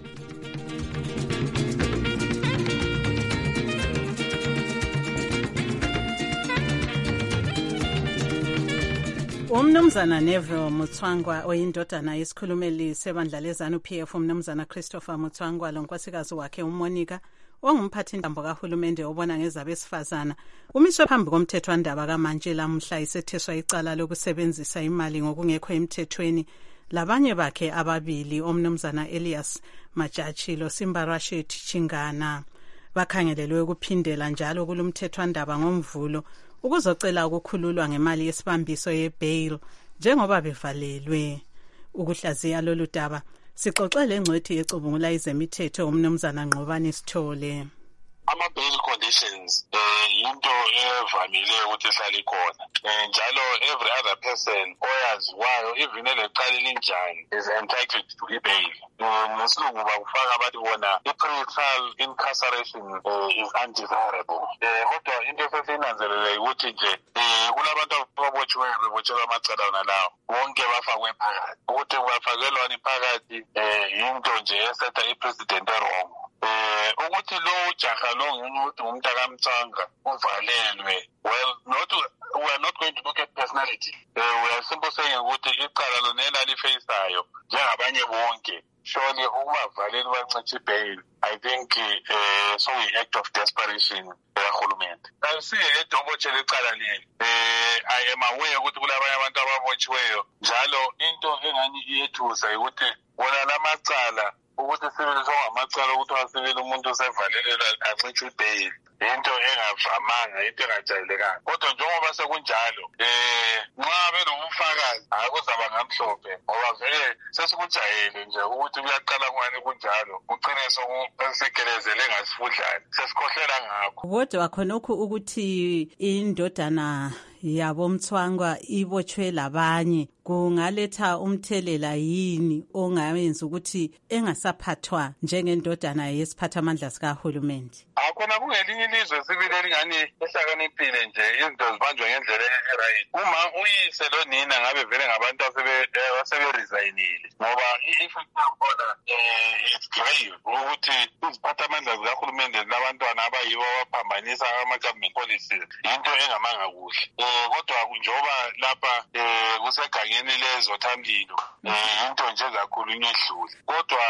Speaker 3: Umnumzana Neville Mutswangwa oyindodana yesikhulumeli sebandla lezanu P F umnumzana Christopher Mutswangwa lonkosikazi wakhe uMonica ongumphathintambo kahulumende obona ngezabesifazana umiswe phambi komthethwandaba kamanje lamhla isetheswa icala lokusebenzisa imali ngokungekho emthethweni labanye bakhe ababili omnumzana Elias Majachi loSimba Rashid Chingana. Bakhangelelwe ukuphindela njalo kulumthethwandaba ngomvulo ukuzocela ukukhululwa ngemali yesibambiso ye-bail njengoba bevalelwe. Ukuhlaziya lolu daba sixoxele engcwethi yecubungula izemithetho umnumzana Ngqobani Sithole.
Speaker 20: Ama-bail conditions eh into evamile ukuthi ihlale khona njalo every other person oyaziwayo even elecala elinjani is entitled to i-bail. Nesilungu bakufaka abathi bona i-pre-trial incarceration is undesirable. Kodwa into esesiyinanzelele ukuthi nje kulabantu ababotshiweyo bebotshelwa amacala wona lawo bonke bafakwe phakathi. Ukuthi bafakelwani phakathi yinto nje esetha i-president erong. Eh ukuthi lo ujaha lo ngumuntu umntaka Mtsanga uvalelwe. Well, not we are not going to look at personality. Uh, we are simply saying ukuthi icala lonela lifaceayo njengabanye bonke. Surely umavaleli bancithe bail. I think uh, so we act of desperation ehulumende. Asiye edobotshe lecala leli. Eh I am aware ukuthi kulabanye abantu ababotshiweyo njalo into engani iyethusa ukuthi wona lamacala ukuthi sibili songamacala ukuthi wasibili umuntu usevalelela ancithe bail. Into engavamanga, into engajayelekanga. Kodwa njengoba sekunjalo eh nxa belobufakazi akuzaba ngamhlophe ngoba vele sesikujayele nje ukuthi kuyaqala ngani kunjalo ugcine sokusekelezele ngasifudlane sesikhohlela ngakho.
Speaker 3: Kodwa khonokho ukuthi indodana yabo Mtswangwa ibotshwe labanye kungaletha umthelela yini ongayenza ukuthi engasaphathwa njengendodana yesiphathamandla sikahulumende?
Speaker 20: Akhona kungelinye ilizwe sibili elingani ehlakaniphile nje izinto zibanjwa ngendlela erayi. Uma uyise lonina ngabe vele ngabantu aseberesignile ngoba i-effect yakhona eh it's grave ukuthi iziphathamandla zikahulumende labantwana abayibo abaphambanisa ama-government policies into engamanga kuhle. Eh kodwa njengoba lapha eh kusegangeni lezothamlilo eh into nje zakhulunywa edlule. Kodwa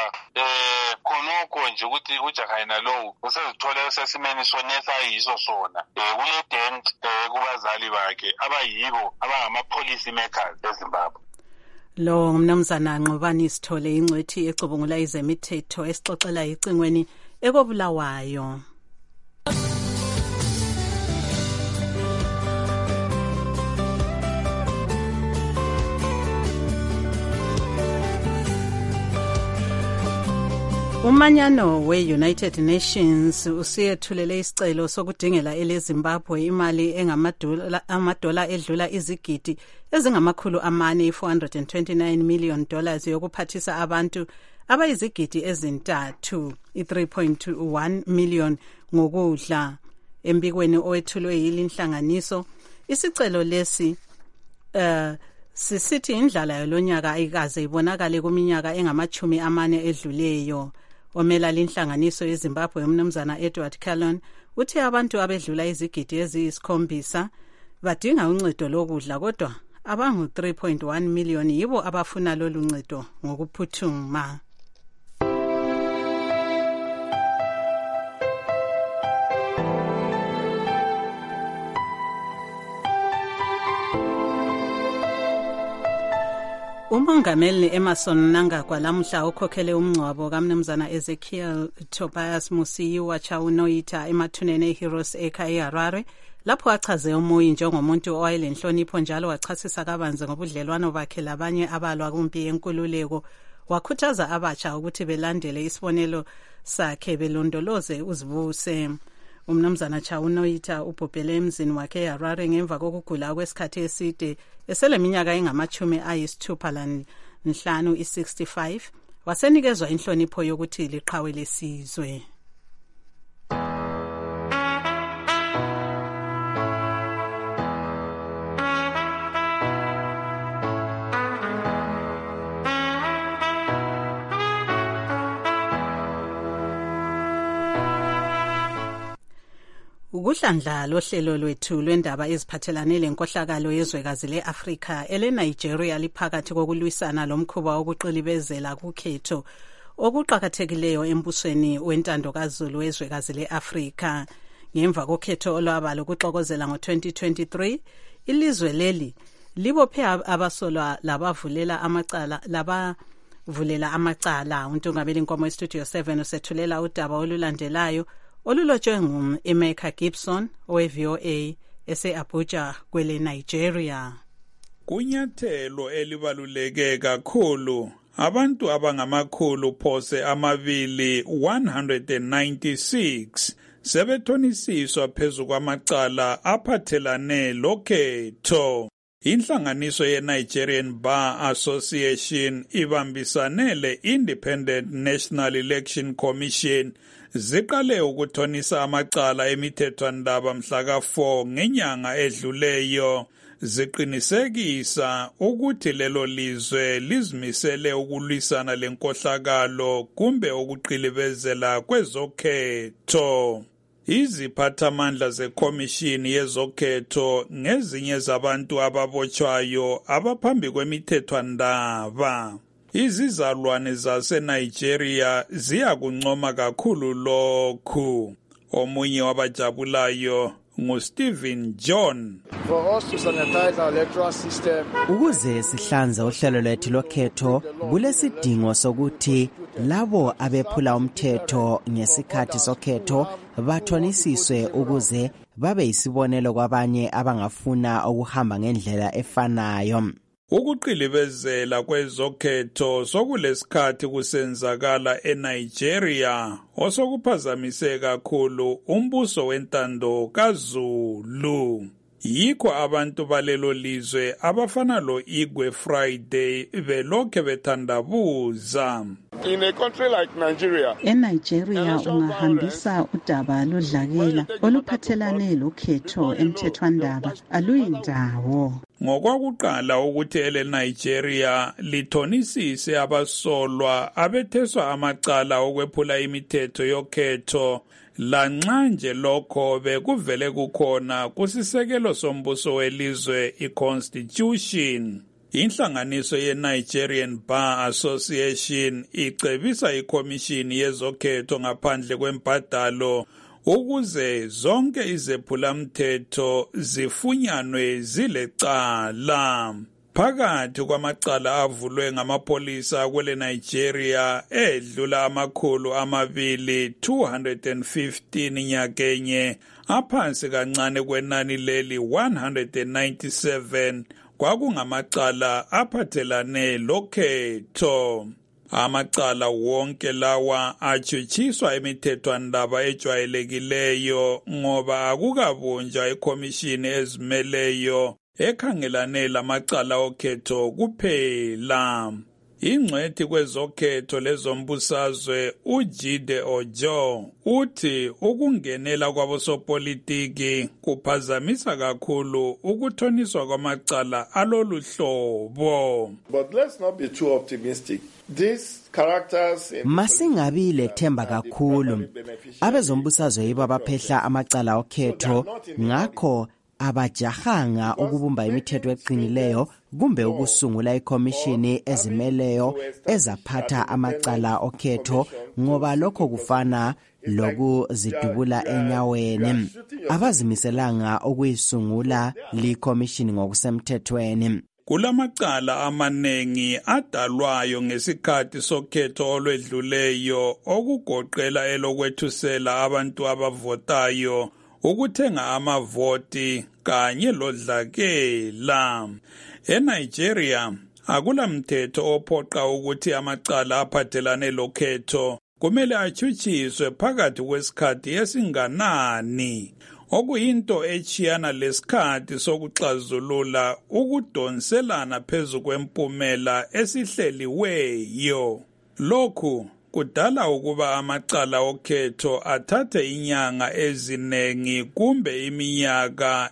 Speaker 20: eh khonokho nje ukuthi uJahayina lo usezithola sesimeni sonesa yiso sona eh kule dent eh kubazali bakhe abayibo abangama policy makers eZimbabwe.
Speaker 3: Lo ngumnumzana Ngqobani Sithole ingcwethi ecubungula izemithetho esixoxela icingweni ekobulawayo. Umanyano we-United Nations usiyethulele isicelo sokudingela eleZimbabwe imali engamadola amadola edlula izigidi ezingamakhulu amane four hundred twenty-nine million dollars yokuphathisa abantu abayizigidi ezintathu i-three point one million ngokudla. Embikweni owethulwe yilinhlanganiso, isicelo lesi uh, sisithi indlala yolonyaka ayikaze ibonakale kuminyaka engamachumi amane edluleyo. Omela linhlanganiso yeZimbabwe umnumzana Edward Callon uthi abantu abedlula izigidi eziyisikhombisa badinga uncedo lokudla, kodwa abangu three point one million yibo abafuna lolu ncedo ngokuphuthuma. Umongameli Emerson Mnangagwa lamuhla ukhokhele umngcwabo kaMnumzana Ezekiel Tobias Musiyiwa Chaunoita emathuneni eHeroes Acre eHarare, lapho achaze uMoyi njengomuntu owayelenhlonipho njalo wachasisa kabanzi ngobudlelwano bakhe labanye abalwa kumpi yenkululeko. Wakhuthaza abatsha ukuthi belandele isibonelo sakhe belondoloze uzibuse. Umnumzana Chaunoita ubhubhele emzini wakhe eHarare ngemva kokugula kwesikhathi eside eseleminyaka engamachumi ayisithupha lanhlanu i-sixty-five. Wasenikezwa inhlonipho yokuthi liqhawe lesizwe. Ukuhlandla lohlelo lwethu lwendaba eziphathelane lenkohlakalo yezwekazi le-Afrika ele-Nigeria liphakathi kokulwisana lomkhuba wokuqilibezela kukhetho okuqakathekileyo embusweni wentando kaZulu wezwekazi le-Afrika. Ngemva kokhetho olwaba lokuxokozela ngo-twenty twenty-three, ilizwe leli libophe abasolwa labavulela amacala labavulela amacala. Untungameli Nkomo eStudio seven usethulela udaba olulandelayo olulotshwe ngu-Emeka Gibson owe-V O A ese-Abuja kwele Nigeria.
Speaker 5: Kunyathelo elibaluleke kakhulu, abantu abangamakhulu phose amabili one hundred ninety-six sebethonisiswa phezu kwamacala aphathelane lokhetho. Inhlanganiso ye-Nigerian Bar Association ibambisane le-Independent National Election Commission ziqale ukuthonisa amacala emithethwandaba mhla ka four ngenyanga edluleyo, ziqinisekisa ukuthi lelo lizwe lizimisele ukulwisana lenkohlakalo kumbe ukuqilibezela kwezokhetho. Iziphathamandla zekhomishini yezokhetho ngezinye zabantu ababotshwayo abaphambi kwemithethwandaba. Izizalwane zase-Nigeria ziyakuncoma kakhulu lokhu. Omunye wabajabulayo nguStephen John.
Speaker 22: For us to sanitize our electoral system,
Speaker 6: ukuze sihlanze uhlelo lwethu lokhetho, kulesidingo sokuthi labo abephula umthetho ngesikhathi sokhetho bathonisiswe ukuze babe yisibonelo kwabanye abangafuna ukuhamba ngendlela efanayo.
Speaker 5: Ukuqilibezela kwezokhetho sokulesikhathi kusenzakala eNigeria osokuphazamise kakhulu umbuso wentando kaZulu. Yikho abantu balelo lizwe abafana lo Igwe Friday belokhe bethandabuza.
Speaker 22: In a country like Nigeria,
Speaker 2: eNigeria ungahambisa udaba lodlakela oluphathelane lokhetho emthethwandaba aluyindawo.
Speaker 5: Ngokwakuqala ukuthi ele Nigeria lithonisise abasolwa abetheswa amacala okwephula imithetho yokhetho, lanxa nje lokho bekuvele kukhona kusisekelo sombuso welizwe i-Constitution. Inhlanganiso ye-Nigerian Bar Association icebisa ikhomishini yezokhetho ngaphandle kwembadalo ukuze zonke izephulamthetho zifunyanwe zilecala. Phakathi kwamacala avulwe ngamapolisa kwele Nigeria edlula amakhulu amabili two hundred fifteen nyakenye, aphansi kancane kwenani leli one hundred ninety-seven kwakungamacala aphathelane lokhetho. Amacala wonke lawa achuchiswa imithethwandaba ejwayelekileyo ngoba akukabunjwa ikhomishini ezimeleyo ekhangelane lamacala okhetho kuphela. Ingcwethi kwezokhetho lezombusazwe uJide Ojo uthi ukungenela kwabosopolitiki kuphazamisa kakhulu ukuthoniswa kwamacala alolu hlobo.
Speaker 22: But let's not be too optimistic. These characters in
Speaker 6: masingabi lethemba kakhulu. Abezombusazwe yibo abaphehla amacala okhetho, ngakho abajahanga ukubumba imithetho eqinileyo kumbe ukusungula ikhomishini ezimeleyo ezaphatha amacala okhetho, ngoba lokho kufana lokuzidubula enyaweni. Abazimiselanga ukuyisungula likhomishini ngokusemthethweni.
Speaker 5: Kulamacala amanengi adalwayo ngesikhathi sokhetho olwedluleyo okugoqela elokwethusela abantu abavotayo, ukuthenga amavoti kanye lodlakela. ENigeria akulamthetho ophoqa ukuthi amacala aphathelane lokhetho kumele achuchiswe phakathi kwesikhathi esinganani, okuyinto echiyana lesikhathi sokuxazulula ukudonselana phezu kwempumela esihleliweyo. Lokhu kudala ukuba amacala okhetho athathe inyanga ezinengi kumbe iminyaka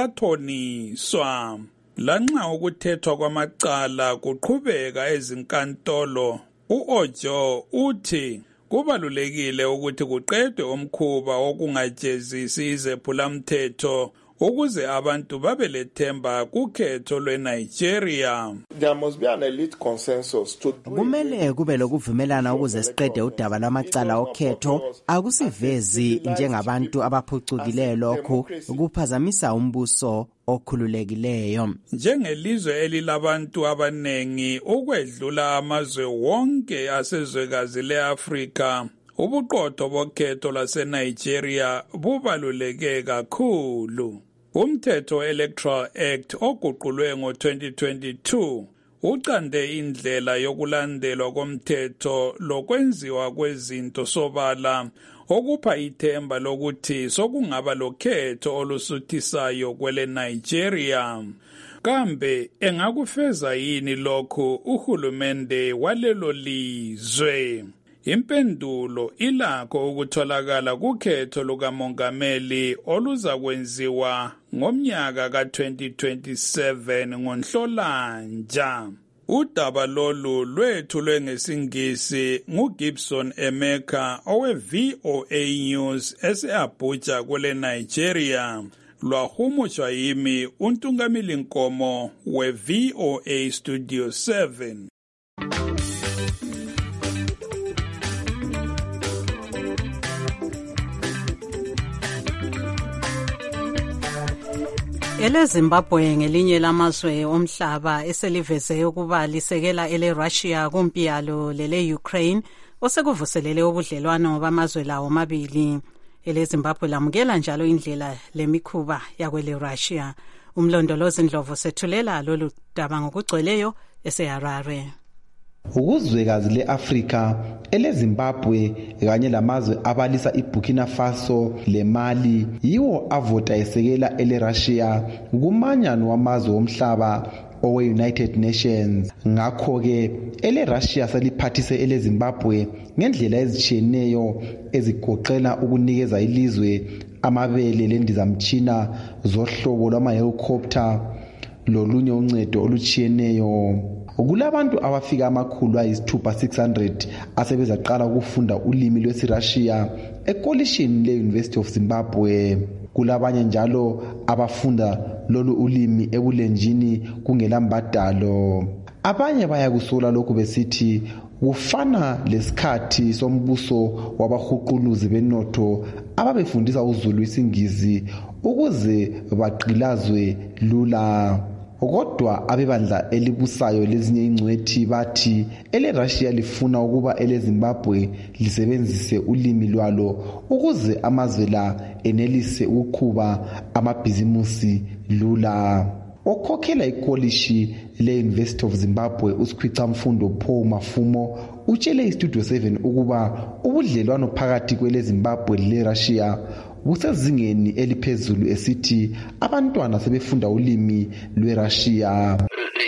Speaker 5: esathoniswa. Lanxa ukuthethwa kwamacala kuqhubeka ezinkantolo, uOjo uthi kubalulekile ukuthi kuqedwe umkhuba wokungajezisi izephulamthetho ukuze abantu babe lethemba kukhetho lweNigeria.
Speaker 22: There must be an elite consensus to
Speaker 6: kumele kube lokuvumelana ukuze siqede udaba lwamacala okhetho. Akusivezi njengabantu abaphucukileyo lokhu kuphazamisa umbuso okhululekileyo.
Speaker 5: Njengelizwe elilabantu abanengi ukwedlula amazwe wonke asezwekazi leAfrika, ubuqotho bokhetho laseNigeria bubaluleke kakhulu. Umthetho Electoral Act oguqulwe ngo twenty twenty-two uqande indlela yokulandelwa komthetho lokwenziwa kwezinto sobala, okupha ithemba lokuthi sokungaba lokhetho olusuthisayo kwele Nigeria. Kambe engakufeza yini lokhu uhulumende walelo lizwe? Impendulo ilakho ukutholakala kukhetho lukamongameli oluza kwenziwa ngomnyaka ka twenty twenty-seven ngoNhlolanja. Udaba lolu lwethulwe ngesingisi nguGibson Emeka owe V O A News ese-Abuja kwele Nigeria, lwahumushwa yimi uNtungamili Nkomo we V O A Studio seven.
Speaker 3: Ele Zimbabwe ngelinye lamazwe omhlaba eseliveze ukuba lisekela ele Russia kumpiyalo lele Ukraine osekuvuselele ubudlelwano bamazwe lawo mabili. Ele Zimbabwe lamukela njalo indlela lemikhuba yakwele Russia. Umlondolozi Ndlovu sethulela lolu daba ngokugcweleyo eseHarare.
Speaker 7: Ukuzwekazi leAfrika eleZimbabwe kanye lamazwe abalisa iBurkina Faso leMali yiwo avota esekela eleRussia kumanyano wamazwe omhlaba owe-United Nations. Ngakho-ke eleRussia seliphathise eleZimbabwe ngendlela ezitshiyeneyo ezigoqela ukunikeza ilizwe amabele lendizamtshina zohlobo lwama-helicopter lolunye uncedo olutshiyeneyo. Kulabantu abafika amakhulu ayisithupha six hundred asebezaqala ukufunda ulimi lwesiRussia ekolishini le-University of Zimbabwe. Kulabanye njalo abafunda lolu ulimi ebulenjini kungelambadalo. Abanye bayakusola lokhu besithi kufana lesikhathi sombuso wabahuquluzi benotho ababefundisa uZulu isingizi ukuze baqilazwe lula. Kodwa abebandla elibusayo lezinye ingcwethi bathi eleRussia lifuna ukuba eleZimbabwe lisebenzise ulimi lwalo ukuze amazwe la enelise ukuqhuba amabhizimusi lula. okhokhela ikolishi le-University of Zimbabwe uSikhwica Mfundo Paul Mafumo utshele iStudio seven ukuba ubudlelwano phakathi kwele-Zimbabwe le-Russia busezingeni eliphezulu esithi abantwana sebefunda ulimi lwe-Russia.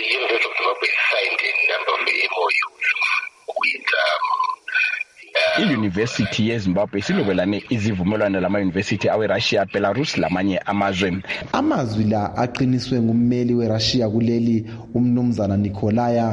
Speaker 9: I-University yeZimbabwe sinokwelane izivumelwano lama-University awe-Russia, Belarus lamanye amazwe.
Speaker 7: Amazwi la aqiniswe ngummeli we-Russia kuleli umnumzana Nikolaya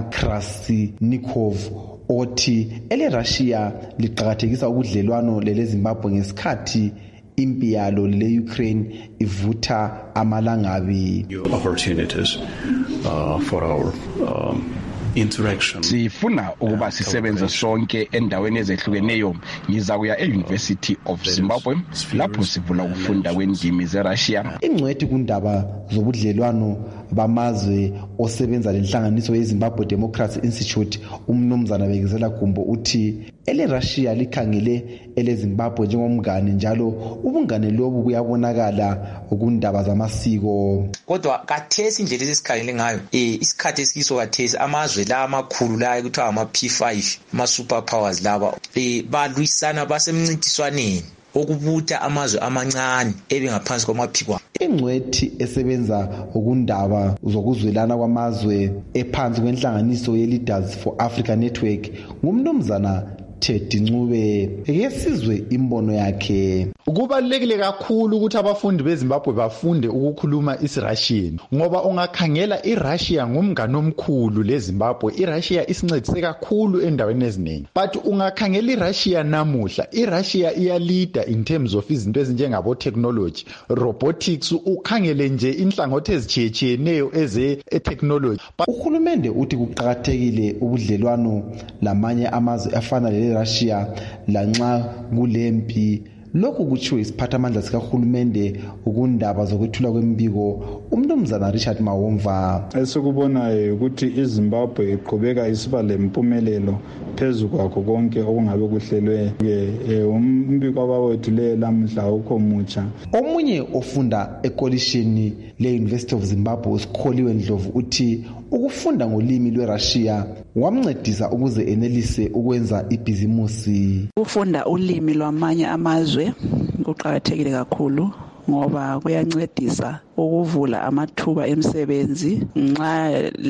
Speaker 7: Krasnikov othi ele-Russia liqhakathekisa ubudlelwano lele-Zimbabwe ngesikhathi impi yalo le-Ukraine ivutha amalangabi.
Speaker 10: Opportunities uh, for our um, interaction.
Speaker 9: Sifuna ukuba sisebenze sonke endaweni ezehlukeneyo. Ngiza kuya e-University of Zimbabwe lapho sivula ukufunda kwendimi ze-Russia.
Speaker 7: Ingcwethi kundaba zobudlelwano bamazwe osebenza lenhlanganiso yeZimbabwe Democracy Institute umnumzana Bekezela Gumbo uthi ele-Russia likhangele ele-Zimbabwe njengomngane njalo ubungane lobu buyabonakala kundaba zamasiko.
Speaker 23: Kodwa kathesi indlela esikhangele ngayo eh isikhathi esikiso kathesi amazwe la amakhulu la ekuthiwa ama P five ama superpowers laba eh balwisana basemncintiswaneni okubutha amazwe amancane ebengaphansi kwamaphiko.
Speaker 7: Ingcwethi esebenza ukundaba zokuzwelana kwamazwe ephansi kwenhlanganiso ye-Leaders for Africa Network ngumnumzana Teddy Ncube yesizwe imbono yakhe.
Speaker 21: Kubalulekile kakhulu ukuthi abafundi beZimbabwe bafunde ukukhuluma isiRussian ngoba ungakhangela iRussia ngumngane omkhulu leZimbabwe. iRussia isincedise kakhulu endaweni eziningi. But ungakhangela iRussia namuhla, iRussia iya leader in terms of izinto ezinjengabo technology, robotics, ukhangele nje inhlangothi ezitshiyeneyo eze technology. Uhulumende uthi kuqhakathekile ubudlelwano lamanye amazwe afana le-Russia lanxa kulempi. Lokhu kutshiwo isiphathamandla sikahulumende ukundaba zokwethula kwembiko umnumzana Richard Mawomva.
Speaker 5: Esikubonayo ukuthi iZimbabwe iqhubeka isiba lempumelelo phezu kwakho konke okungabe kuhlelwe ke umbiko abawethuleyo lamhla ukho mutsha.
Speaker 7: Omunye ofunda ekolishini le-University of Zimbabwe uSikholiwe Ndlovu uthi ukufunda ngolimi lwe-Russia wamncedisa ukuze enelise ukwenza ibhizimusi.
Speaker 24: Ukufunda ulimi lwamanye amazwe kuqhakathekile kakhulu ngoba kuyancedisa ukuvula amathuba emsebenzi nxa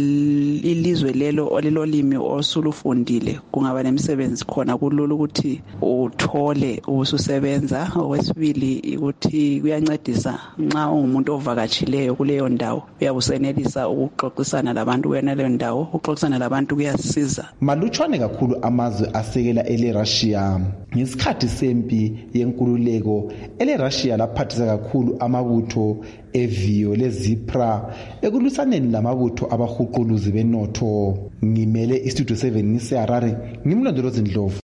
Speaker 24: ilizwe lelo olilolimi osulufundile kungaba nemsebenzi khona kulula ukuthi uthole ususebenza. Okwesibili ukuthi kuyancedisa nxa ungumuntu ovakatshileyo kuleyo ndawo uyabusenelisa ukuxoxisana labantu kwenaleyo ndawo. Ukuxoxisana labantu kuyasiza.
Speaker 7: Malutshwane kakhulu amazwe asekela ele-Russia ngesikhathi sempi yenkululeko. ele-Russia laphathisa kakhulu amabutho eviyo lezipra ekulwisaneni lamabutho abahuquluzi benotho. Ngimele iStudio seven ngiseHarare ngimlondolozi Ndlovu.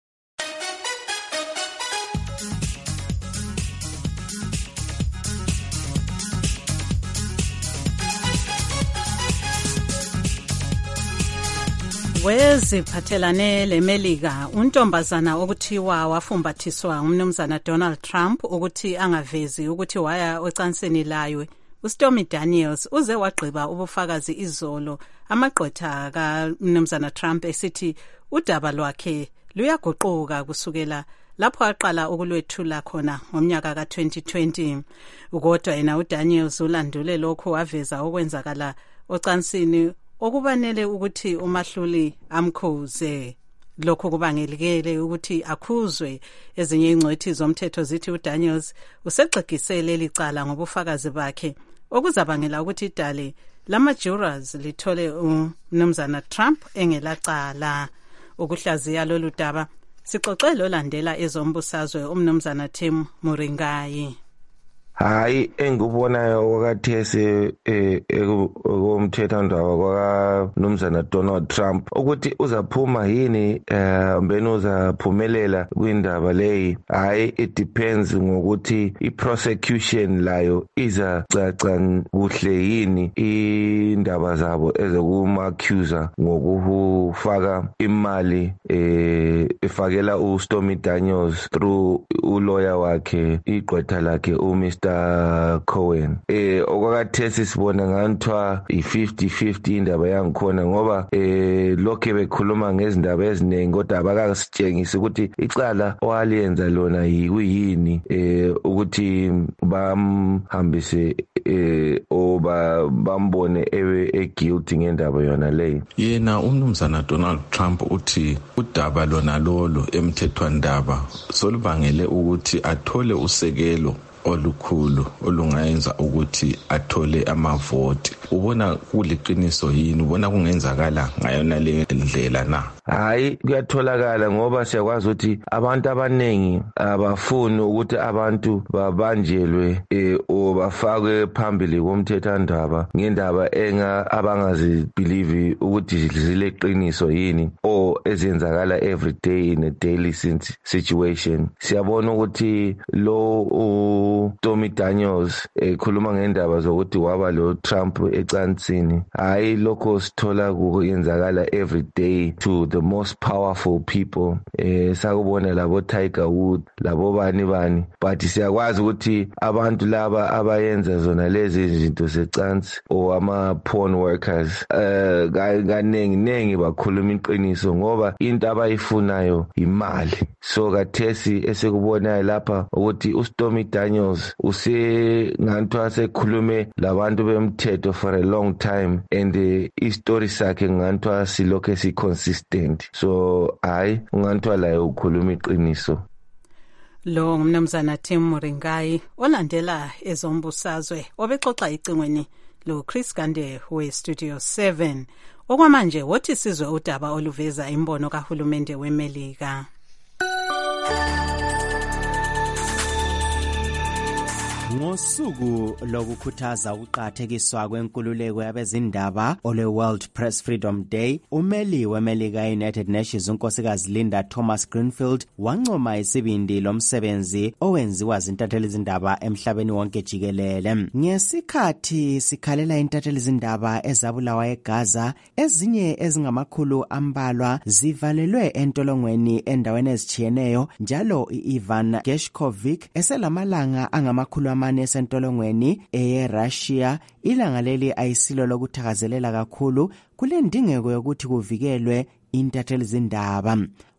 Speaker 3: Weziphathelane leMelika untombazana okuthiwa wafumbathiswa umnumzana Donald Trump ukuthi angavezi ukuthi waya ocansini layo. uStormy Daniels uze wagqiba ubufakazi izolo amagqwetha kaMnumzana Trump esithi udaba lwakhe luyaguquka kusukela lapho aqala ukulwethula khona ngomnyaka ka twenty twenty. Kodwa yena uDaniels ulandule lokho waveza okwenzakala ocansini okubanele ukuthi umahluli amkhuze. Lokho kubangelikele ukuthi akhuzwe. Ezinye ingcwethi zomthetho zithi uDaniels usexegisele licala ngobufakazi bakhe okuzabangela ukuthi idale lama-jurors lithole umnumzana Trump engelacala. Ukuhlaziya lolu daba sixoxele olandela ezombusazwe umnumzana Tim Muringayi.
Speaker 25: Hayi engikubonayo wakathese ekumthethwandaba kwaMnumzana Donald Trump ukuthi uzaphuma yini eh mbeni uzaphumelela kwindaba leyi. Hayi it depends ngokuthi iprosecution layo iza caca kuhle yini indaba zabo ezokuma accuser ngokufaka imali eh efakela uStormy Daniels through ulawyer wakhe igqwetha lakhe uMr Mister Cohen. Eh okwakathesi sibona nganthiwa i-fifty fifty indaba yangikhona ngoba eh lokho bekhuluma ngezindaba eziningi kodwa abakasitshengisi ukuthi icala owaliyenza lona yikuyini eh ukuthi bamhambise eh oba bambone ewe eguilty ngendaba yona leyo.
Speaker 11: Yena umnumzana Donald Trump uthi udaba lona lolo emthethwandaba solubangele ukuthi athole usekelo olukhulu olungayenza ukuthi athole amavoti. Ubona kuliqiniso yini? Ubona kungenzakala ngayona le ndlela na?
Speaker 25: Hayi, kuyatholakala ngoba siyakwazi ukuthi abantu abanengi abafuni ukuthi abantu babanjelwe eh o bafakwe phambili komthethwandaba ngendaba enga abangazibelieve ukuthi zileqiniso yini o ezenzakala every day in a daily situation. Siyabona ukuthi lo u Stormy Daniels ekhuluma ngendaba zokuthi waba lo Trump ecansini. Hayi, lokho sithola kuyenzakala every day to the most powerful people. Eh sakubona labo Tiger Woods, labo bani bani, but siyakwazi ukuthi abantu laba abayenza zona lezi zinto secansi o ama porn workers eh kanengi nengi bakhuluma iqiniso ngoba into abayifunayo imali. So kathesi esekubona lapha ukuthi uStormy Daniels use ngantwa sekhulume labantu bemthetho for a long time and the history sakhe ngantwa silokhe si consistent. So hayi ngantwa la ukhuluma iqiniso.
Speaker 3: Lo ngumnumzana Tim Muringai olandela ezombusazwe obexoxa icingweni lo Chris Gande we Studio seven. Okwamanje wothi sizwe udaba oluveza imbono kahulumende weMelika.
Speaker 6: Ngosuku lokukhuthaza ukuqhathekiswa kwenkululeko yabezindaba ole World Press Freedom Day, umeli weMelika United Nations unkosikazi Linda Thomas Greenfield wancoma isibindi lomsebenzi owenziwa zintatheli izindaba emhlabeni wonke jikelele. Ngesikhathi sikhalela intatheli izindaba ezabulawa eGaza, ezinye ezingamakhulu ambalwa zivalelwe entolongweni endaweni ezichiyeneyo, njalo iIvan Gershkovich eselamalanga angamakhulu amane sentolongweni eyeRussia. Ilanga leli ayisilo lokuthakazelela kakhulu kule ndingeko yokuthi kuvikelwe intatheli izindaba,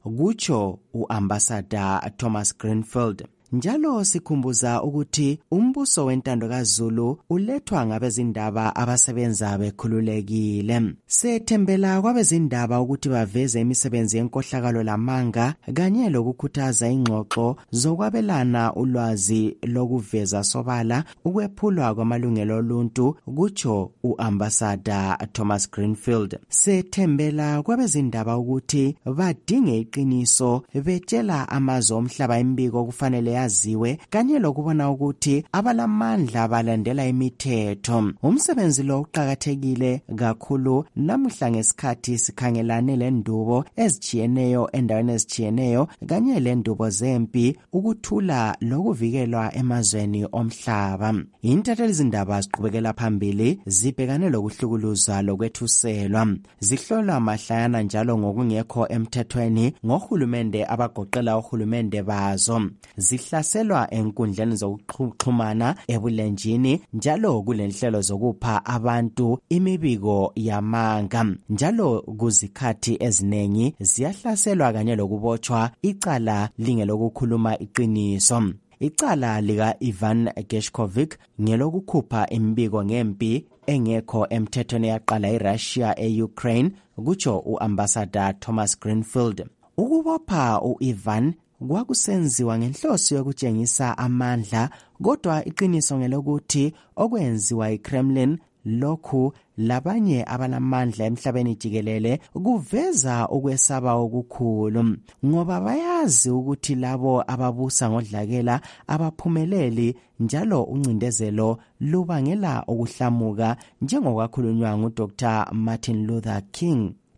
Speaker 6: kutsho uambassador Thomas Greenfield. Njalo sikhumbuza ukuthi umbuso wentando kaZulu ulethwa ngabezindaba abasebenza bekhululekile. Sethembela kwabezindaba ukuthi baveze imisebenzi yenkohlakalo lamanga kanye lokukhuthaza ingxoxo zokwabelana ulwazi lokuveza sobala ukwephulwa kwamalungelo oluntu, kutsho uambassador Thomas Greenfield. Sethembela kwabezindaba ukuthi badinge iqiniso betshela amazwe omhlaba imbiko kufanele yaziwe kanye lokubona ukuthi abalamandla balandela imithetho. Umsebenzi lo uqhakathekile kakhulu namuhla ngesikhathi sikhangelane lendubo ezichiyeneyo endaweni ezichiyeneyo kanye lendubo zempi, ukuthula lokuvikelwa emazweni omhlaba. Intatheli izindaba ziqhubekela phambili zibhekane lokuhlukuluzwa lokwethuselwa, zihlolwa mahlayana njalo ngokungekho emthethweni ngohulumende abagoqela ohulumende bazo, zihlaselwa enkundleni zokuxhumana ebulenjini, njalo kulenhlelo zokupha abantu imibiko yamanga, njalo kuzikhathi eziningi ziyahlaselwa kanye lokubotshwa icala lingelokukhuluma iqiniso. Icala lika Ivan Gershkovich ngelokukhupha imibiko ngempi engekho emthethweni yaqala iRussia eUkraine, kutsho uambassador Thomas Greenfield. Ukubopha uIvan kwakusenziwa ngenhloso yokutshengisa amandla, kodwa iqiniso ngelokuthi okwenziwa iKremlin lokhu labanye abalamandla emhlabeni jikelele kuveza ukwesaba okukhulu, ngoba bayazi ukuthi labo ababusa ngodlakela abaphumeleli, njalo uncindezelo lubangela ukuhlamuka njengokwakhulunywa nguDr Martin Luther King.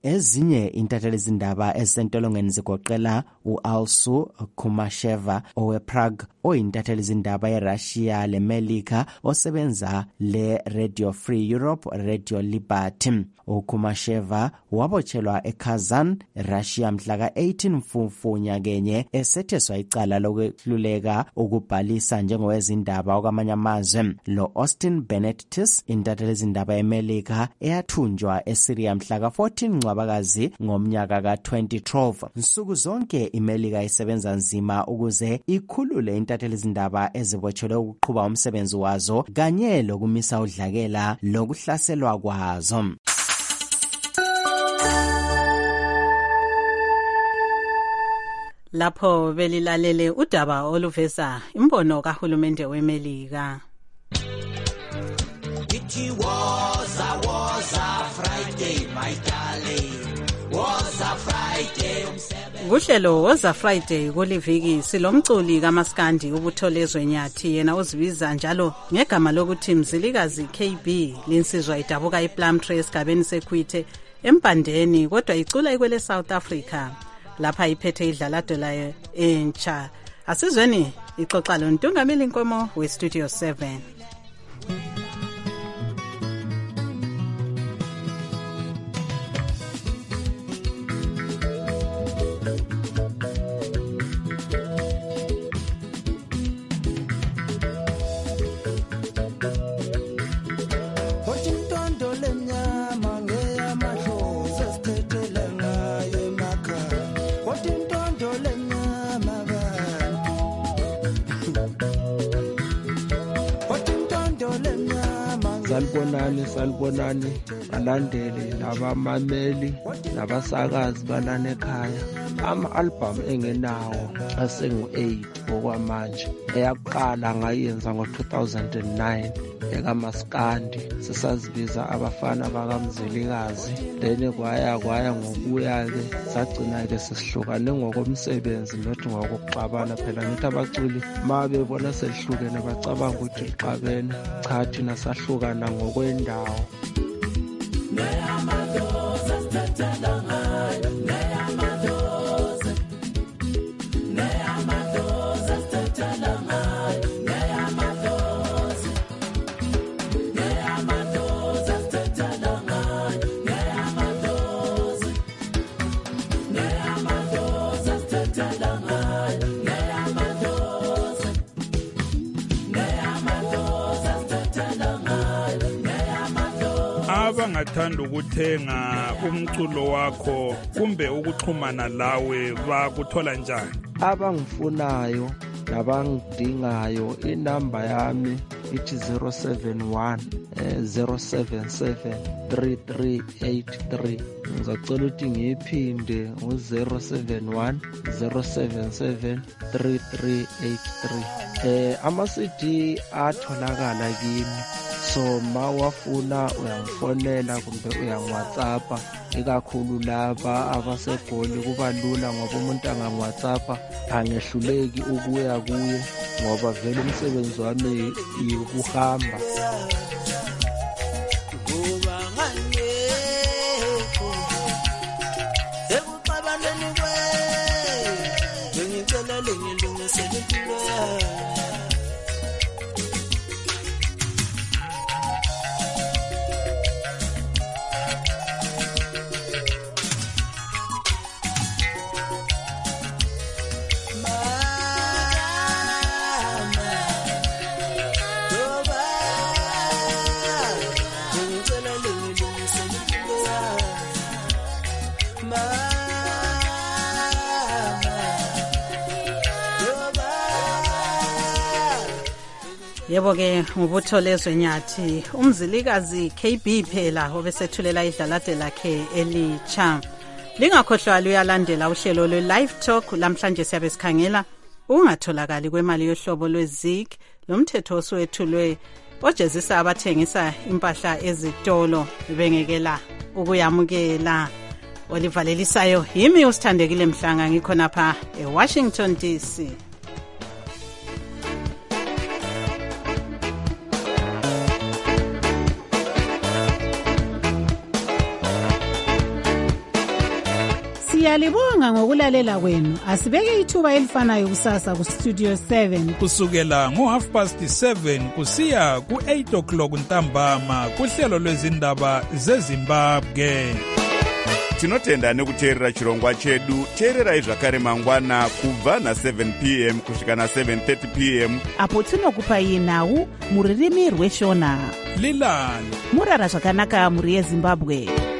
Speaker 6: Ezinye intatheli zindaba ezisentolongweni zigoqela u-Alsu Kumasheva owe-Prague oyintatheli zindaba ye-Russia le-Melika osebenza le-Radio Free Europe Radio Liberty. uKumasheva wabotshelwa eKazan, Russia mhla ka-eighteen Mfumfu nyakenye esetheswa icala lokwehluleka ukubhalisa njengowezindaba okwamanye amazwe. Lo Austin Benedictus intatheli zindaba yeMelika eyathunjwa eSyria mhla ka-fourteen Ncwabakazi ngomnyaka ka-twenty twelve. Nsuku zonke iMelika isebenza nzima ukuze ikhulule intatheli zindaba ezibotshelwe ukuqhuba umsebenzi wazo kanye lokumisa udlakela lokuhlaselwa kwazo.
Speaker 3: Lapho belilalele udaba oluveza imbono kahulumende weMelika.
Speaker 8: It was a was a Friday, my darling. Was a Friday.
Speaker 3: Kuhlelo woza Friday kuliviki silomculi kaMaskandi ubutholezwe Nyathi yena uzibiza njalo ngegama lokuthi Mzilikazi K B linsizwa idabuka iPlumtree esigabeni seKwithe empandeni kodwa icula ikwele South Africa. Lapha iphethe idlalado layo entsha. Asizweni ixoxa lo Ntungamili Nkomo we Studio seven.
Speaker 12: Salibonani salibonani alandeli labamameli nabasakazi balana ekhaya. Ama-album engenawo asengu-eight okwamanje. Eyaqala ngayenza ngo-two thousand nine ekaMaskandi sisazibiza abafana bakaMzilikazi. Then kwaya kwaya ngokuya-ke sagcina-ke sesihlukane ngokomsebenzi nothi ngokokuxabana phela ngithi abaculi ma bebona selihlukene bacabanga ukuthi liqabene. Cha, thina sahlukana ngokwendawo.
Speaker 13: Abangathanda ukuthenga umculo wakho kumbe ukuxhumana lawe bakuthola njani?
Speaker 12: Abangifunayo nabangidingayo inamba yami ithi zero seven one zero seven seven three three eight three. Ngizocela ukuthi ngiyiphinde ngo zero seven one zero seven seven three three eight three. Eh ama-C D atholakala kimi. So mawafuna uyangifonela kumbe uyangiwhatsappa, ikakhulu laba abasegoli kuba lula ngoba umuntu angangiwhatsappa angehluleki ukuya kuye ngoba vele umsebenzi wami ukuhamba.
Speaker 3: Yebo ke ngubutholezwe Nyathi uMzilikazi K B phela obesethulela idlalade lakhe elitsha. Lingakhohlwa uyalandela uhlelo lwe Live Talk lamhlanje siyabe sikhangela ungatholakali kwemali yohlobo lweZig lomthetho oswethulwe ojezisa abathengisa impahla ezitolo bengekela ukuyamukela. Olivalelisayo yimi usithandekile Mhlanga ngikhona pha eWashington D C. Siyalibonga ngokulalela kwenu. Asibeke ithuba elifanayo kusasa ku Studio seven
Speaker 13: kusukela ngo half past seven kusiya ku eight o'clock ntambama kuhlelo lwezindaba zeZimbabwe.
Speaker 1: Tinotenda nekuteerera chirongwa chedu. Teererai zvakare mangwana kubva na seven p m kusvika na seven thirty p m
Speaker 19: apo tinokupai nhau muririmi rweshona.
Speaker 13: Lilani
Speaker 19: murara zvakanaka muri yeZimbabwe.